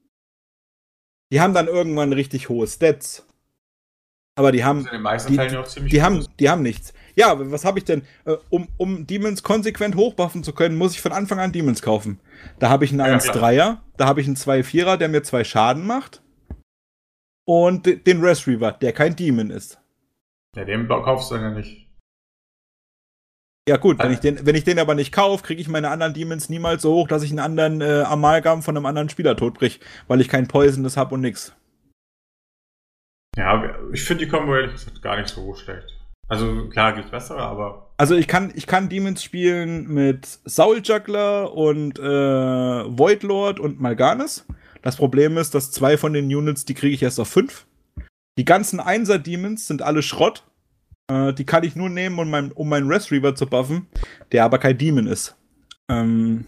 Die haben dann irgendwann richtig hohe Stats. Aber die haben, in den meisten die, Fällen ja auch ziemlich die, gut haben, ist. die haben nichts. Ja, was habe ich denn? Äh, um, um Demons konsequent hochbuffen zu können, muss ich von Anfang an Demons kaufen. Da habe ich einen Ja, eins Dreier, da habe ich einen zwei Vierer, der mir zwei Schaden macht. Und de- den Wrath Reaver, der kein Demon ist. Ja, den kaufst du dann ja nicht. Ja gut, wenn Also- ich den, wenn ich den aber nicht kaufe, kriege ich meine anderen Demons niemals so hoch, dass ich einen anderen äh, Amalgam von einem anderen Spieler totbrich, weil ich kein Poisonous habe und nix. Ja, ich finde die Combo ehrlich gesagt gar nicht so schlecht. Also klar gibt's bessere, aber Also ich kann, ich kann Demons spielen mit Soul Juggler und äh, Void Lord und Mal'Ganis. Das Problem ist, dass zwei von den Units, die kriege ich erst auf fünf. Die ganzen Einser-Demons sind alle Schrott. Äh, die kann ich nur nehmen, um, mein, um meinen Wrath Reaver zu buffen, der aber kein Demon ist. Ähm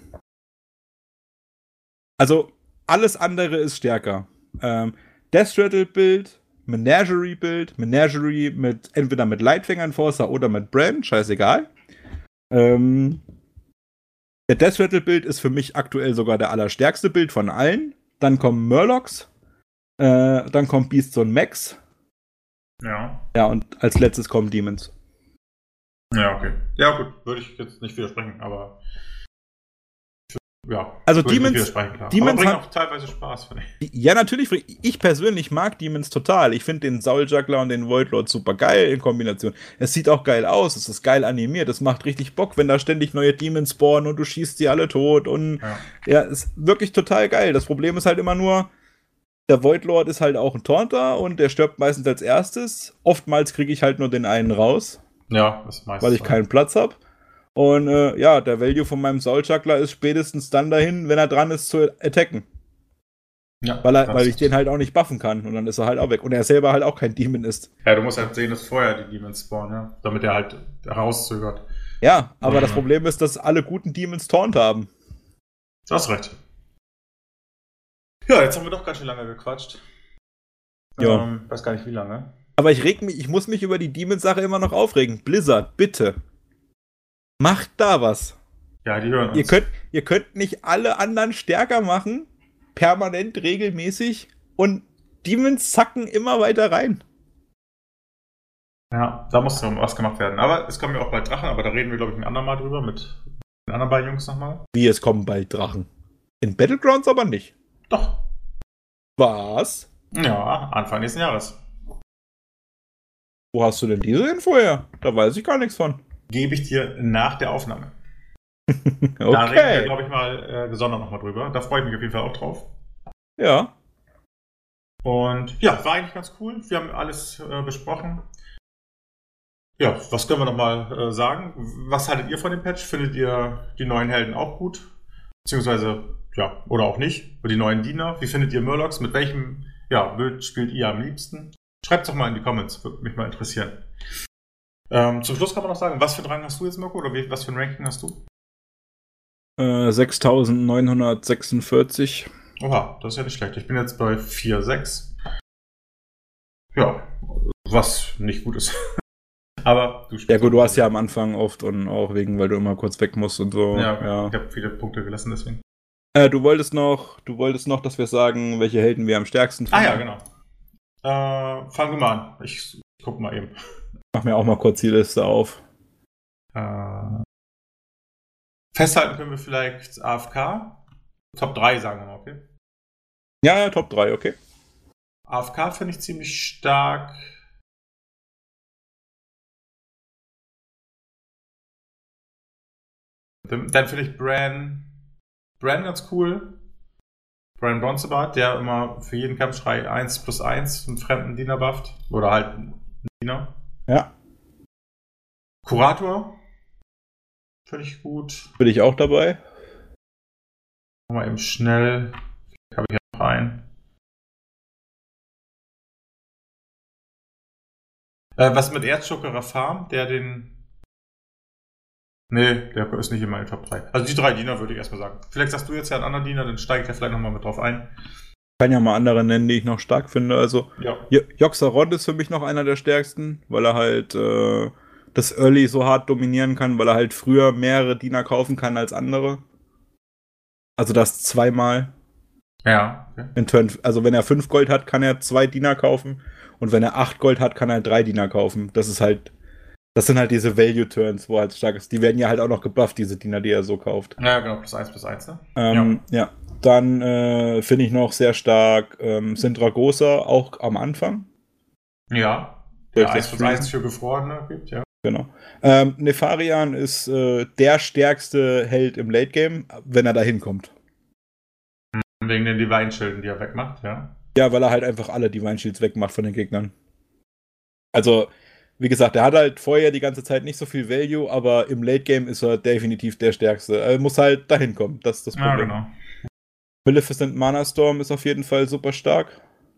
also alles andere ist stärker. Ähm, Death Rattle Build, Menagerie Build, Menagerie mit entweder mit Lightfinger Enforcer oder mit Brand, scheißegal. Ähm, der Death Rattle Build ist für mich aktuell sogar der allerstärkste Build von allen. Dann kommen Murlocs, äh, dann kommt Beasts und Mechs. ja. Ja, und als letztes kommen Demons. Ja, okay. Ja, gut, würde ich jetzt nicht widersprechen, aber ja. Also würde ich nicht Demons- widersprechen, klar. Demons aber bringen hat- auch teilweise Spaß, finde ich. Ja, natürlich. Ich persönlich mag Demons total. Ich finde den Soul Juggler und den Void Lord super geil in Kombination. Es sieht auch geil aus. Es ist geil animiert. Es macht richtig Bock, wenn da ständig neue Demons spawnen und du schießt sie alle tot. Und Ja. ja, ist wirklich total geil. Das Problem ist halt immer nur, der Void Lord ist halt auch ein Taunter und der stirbt meistens als erstes. Oftmals kriege ich halt nur den einen raus, Ja, das ist meistens weil ich so. keinen Platz habe. Und äh, ja, der Value von meinem Soul Juggler ist spätestens dann dahin, wenn er dran ist zu attacken. Ja, weil, er, weil ich den halt auch nicht buffen kann. Und dann ist er halt auch weg. Und er selber halt auch kein Demon ist. Ja, du musst halt sehen, dass vorher die Demons spawnen, ja? Damit er halt herauszögert. Ja, aber ja. das Problem ist, dass alle guten Demons Taunt haben. Du hast recht. Ja, jetzt haben wir doch ganz schön lange gequatscht. Ja. Ähm, weiß gar nicht, wie lange. Aber ich reg mich, ich muss mich über die Demons-Sache immer noch aufregen. Blizzard, bitte. Macht da was. Ja, die hören uns. Ihr könnt, ihr könnt nicht alle anderen stärker machen, permanent, regelmäßig, und Demons zacken immer weiter rein. Ja, da muss was gemacht werden. Aber es kommen ja auch bald Drachen, aber da reden wir, glaube ich, ein andermal drüber mit den anderen beiden Jungs nochmal. Wie, es kommen bald Drachen? In Battlegrounds aber nicht. Doch. Was? Ja, Anfang nächsten Jahres. Wo hast du denn diese Info her? Da weiß ich gar nichts von. Gebe ich dir nach der Aufnahme. Okay. Da reden wir, glaube ich, mal äh, gesondert nochmal drüber. Da freue ich mich auf jeden Fall auch drauf. Ja. Und ja, war eigentlich ganz cool. Wir haben alles äh, besprochen. Ja, was können wir nochmal äh, sagen? Was haltet ihr von dem Patch? Findet ihr die neuen Helden auch gut? Beziehungsweise, ja, oder auch nicht? Oder die neuen Diener? Wie findet ihr Murlocs? Mit welchem ja, Bild spielt ihr am liebsten? Schreibt es doch mal in die Comments, würde mich mal interessieren. Ähm, zum Schluss kann man noch sagen, was für einen Rang hast du jetzt, Mirko? Oder wie, was für ein Ranking hast du? Äh, sechstausendneunhundertsechsundvierzig. Oha, das ist ja nicht schlecht. Ich bin jetzt bei vier Komma sechs. Ja, was nicht gut ist. Aber du spielst. Ja gut, du hast ja am Anfang oft und auch wegen, weil du immer kurz weg musst und so. Ja, ja. Ich habe viele Punkte gelassen, deswegen. Äh, du wolltest noch, du wolltest noch, dass wir sagen, welche Helden wir am stärksten finden. Ah ja, genau. Äh, fangen wir mal an. Ich, ich guck mal eben. Mach mir auch mal kurz die Liste auf. Äh, festhalten können wir vielleicht A F K. Top drei sagen wir mal, okay? Ja, ja, Top drei, okay. A F K finde ich ziemlich stark. Dann finde ich Bran, Bran ganz cool. Bran Bronzebart, der immer für jeden Kampfschrei eins plus eins einen fremden Diener bufft. Oder halt einen Diener. Ja. Kurator finde ich gut. Bin ich auch dabei. Mal eben schnell. Habe ich ja noch einen. Äh, was mit Erzschokerer Farm, der den. Nee, der ist nicht in meinen Top drei. Also die drei Diener würde ich erstmal sagen. Vielleicht sagst du jetzt ja einen anderen Diener, dann steige ich da vielleicht nochmal mit drauf ein. Ich kann ja mal andere nennen, die ich noch stark finde. Also ja. Joxarod ist für mich noch einer der stärksten, weil er halt äh, das Early so hart dominieren kann, weil er halt früher mehrere Diener kaufen kann als andere. Also das zweimal. Ja. Okay. In Turn, also wenn er fünf Gold hat, kann er zwei Diener kaufen. Und wenn er acht Gold hat, kann er drei Diener kaufen. Das ist halt, das sind halt diese Value-Turns, wo er halt stark ist. Die werden ja halt auch noch gebufft, diese Diener, die er so kauft. Ja, genau, plus eins plus eins, ne? Ähm, ja. ja. Dann äh, finde ich noch sehr stark ähm, Sindragosa, auch am Anfang. Ja. Der eins plus eins für Gefrorene gibt, ja. Genau. Ähm, Nefarian ist äh, der stärkste Held im Late Game, wenn er da hinkommt. Wegen den Divine-Schilden, die er wegmacht, ja. Ja, weil er halt einfach alle Divine Shields wegmacht von den Gegnern. Also, wie gesagt, er hat halt vorher die ganze Zeit nicht so viel Value, aber im Late Game ist er definitiv der stärkste. Er muss halt dahin kommen, das ist das Problem. Ja, genau. Maleficent Mana Storm ist auf jeden Fall super stark.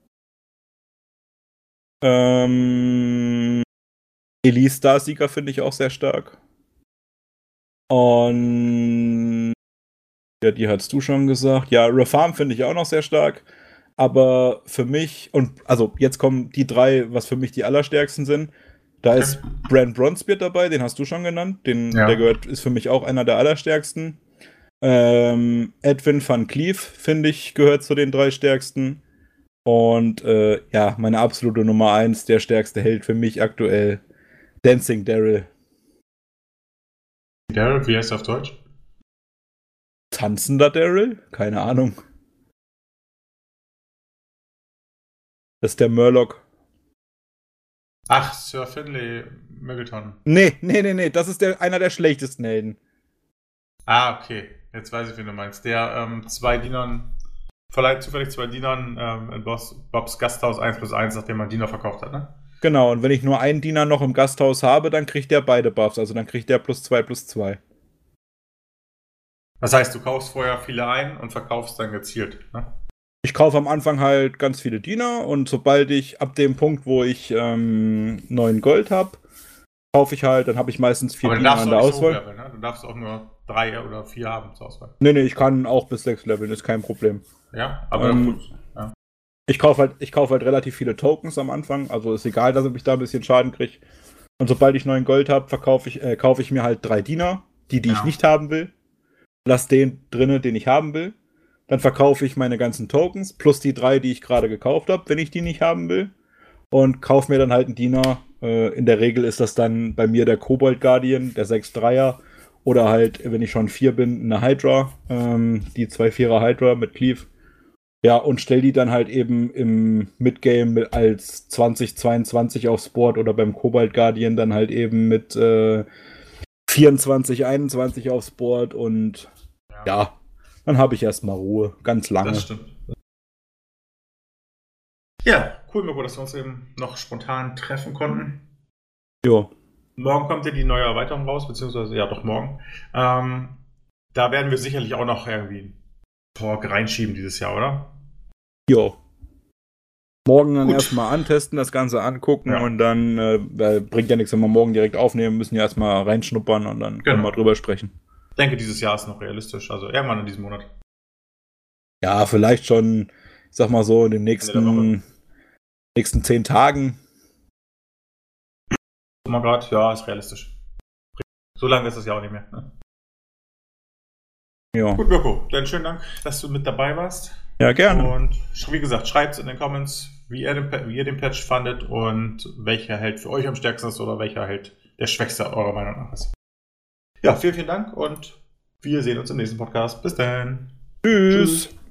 Ähm, Elise Starseeker finde ich auch sehr stark. Und ja, die hast du schon gesagt. Ja, Reform finde ich auch noch sehr stark. Aber für mich, und also jetzt kommen die drei, was für mich die allerstärksten sind. Da okay. ist Bran Bronzebeard dabei, den hast du schon genannt. Den, ja. Der gehört, ist für mich auch einer der allerstärksten. Ähm, Edwin van Cleef, finde ich, gehört zu den drei stärksten. Und äh, ja, meine absolute Nummer eins, der stärkste Held für mich aktuell, Dancing Daryl. Daryl, wie heißt er auf Deutsch? Tanzender Daryl? Keine Ahnung. Das ist der Murloc. Ach, Sir Finlay Muggleton. Nee, nee, nee, nee, das ist der, einer der schlechtesten Helden. Ah, okay. Jetzt weiß ich, wen du meinst. Der ähm, zwei Dienern, verleiht zufällig zwei Dienern ähm, in Boss, Bobs Gasthaus eins plus eins, nachdem man Diener verkauft hat, ne? Genau, und wenn ich nur einen Diener noch im Gasthaus habe, dann kriegt der beide Buffs. Also dann kriegt der plus zwei plus zwei. Das heißt, du kaufst vorher viele ein und verkaufst dann gezielt, ne? Ich kaufe am Anfang halt ganz viele Diener und sobald ich ab dem Punkt, wo ich ähm, neun Gold habe, kaufe ich halt, dann habe ich meistens vier Aber Diener an der so Auswahl. hochleveln, ne? Du darfst auch nur drei oder vier haben zur Auswahl. Nee, nee, ich kann auch bis sechs leveln, ist kein Problem. Ja, aber Ähm, gut. Ja. Ich kaufe halt, ich kaufe halt relativ viele Tokens am Anfang, also ist egal, dass ich da ein bisschen Schaden kriege. Und sobald ich neun Gold habe, verkaufe ich, äh, kaufe ich mir halt drei Diener, die, die Ja. ich nicht haben will. Lass den drinne, den ich haben will. Dann verkaufe ich meine ganzen Tokens plus die drei, die ich gerade gekauft habe, wenn ich die nicht haben will. Und kaufe mir dann halt einen Diener. Äh, in der Regel ist das dann bei mir der Kobold Guardian, der sechs Dreier. Oder halt, wenn ich schon vier bin, eine Hydra. Ähm, die zwei Vierer Hydra mit Cleave. Ja, und stell die dann halt eben im Midgame mit als zwanzig zweiundzwanzig aufs Board oder beim Kobold Guardian dann halt eben mit äh, vierundzwanzig einundzwanzig aufs Board und ja, ja dann habe ich erstmal Ruhe, ganz lange. Das stimmt. Ja, cool, Mirko, dass wir uns eben noch spontan treffen konnten. Jo. Morgen kommt ja die neue Erweiterung raus, beziehungsweise ja doch morgen. Ähm, da werden wir sicherlich auch noch irgendwie einen Talk reinschieben dieses Jahr, oder? Jo. Morgen dann erstmal antesten, das Ganze angucken ja. Und dann äh, bringt ja nichts, wenn wir morgen direkt aufnehmen, müssen ja erstmal reinschnuppern und dann genau. können wir drüber sprechen. Ich denke, dieses Jahr ist noch realistisch, also irgendwann in diesem Monat. Ja, vielleicht schon, ich sag mal so, in den nächsten, nächsten zehn Tagen. Mal gerade, ja, ist realistisch. So lange ist es ja auch nicht mehr. Ne? Ja. Gut, Mirko, dann schönen Dank, dass du mit dabei warst. Ja, gerne. Und wie gesagt, schreibt es in den Comments, wie ihr, den, wie ihr den Patch fandet und welcher Held für euch am stärksten ist oder welcher Held der schwächste eurer Meinung nach ist. Ja, vielen, vielen Dank und wir sehen uns im nächsten Podcast. Bis dann. Tschüss. Tschüss.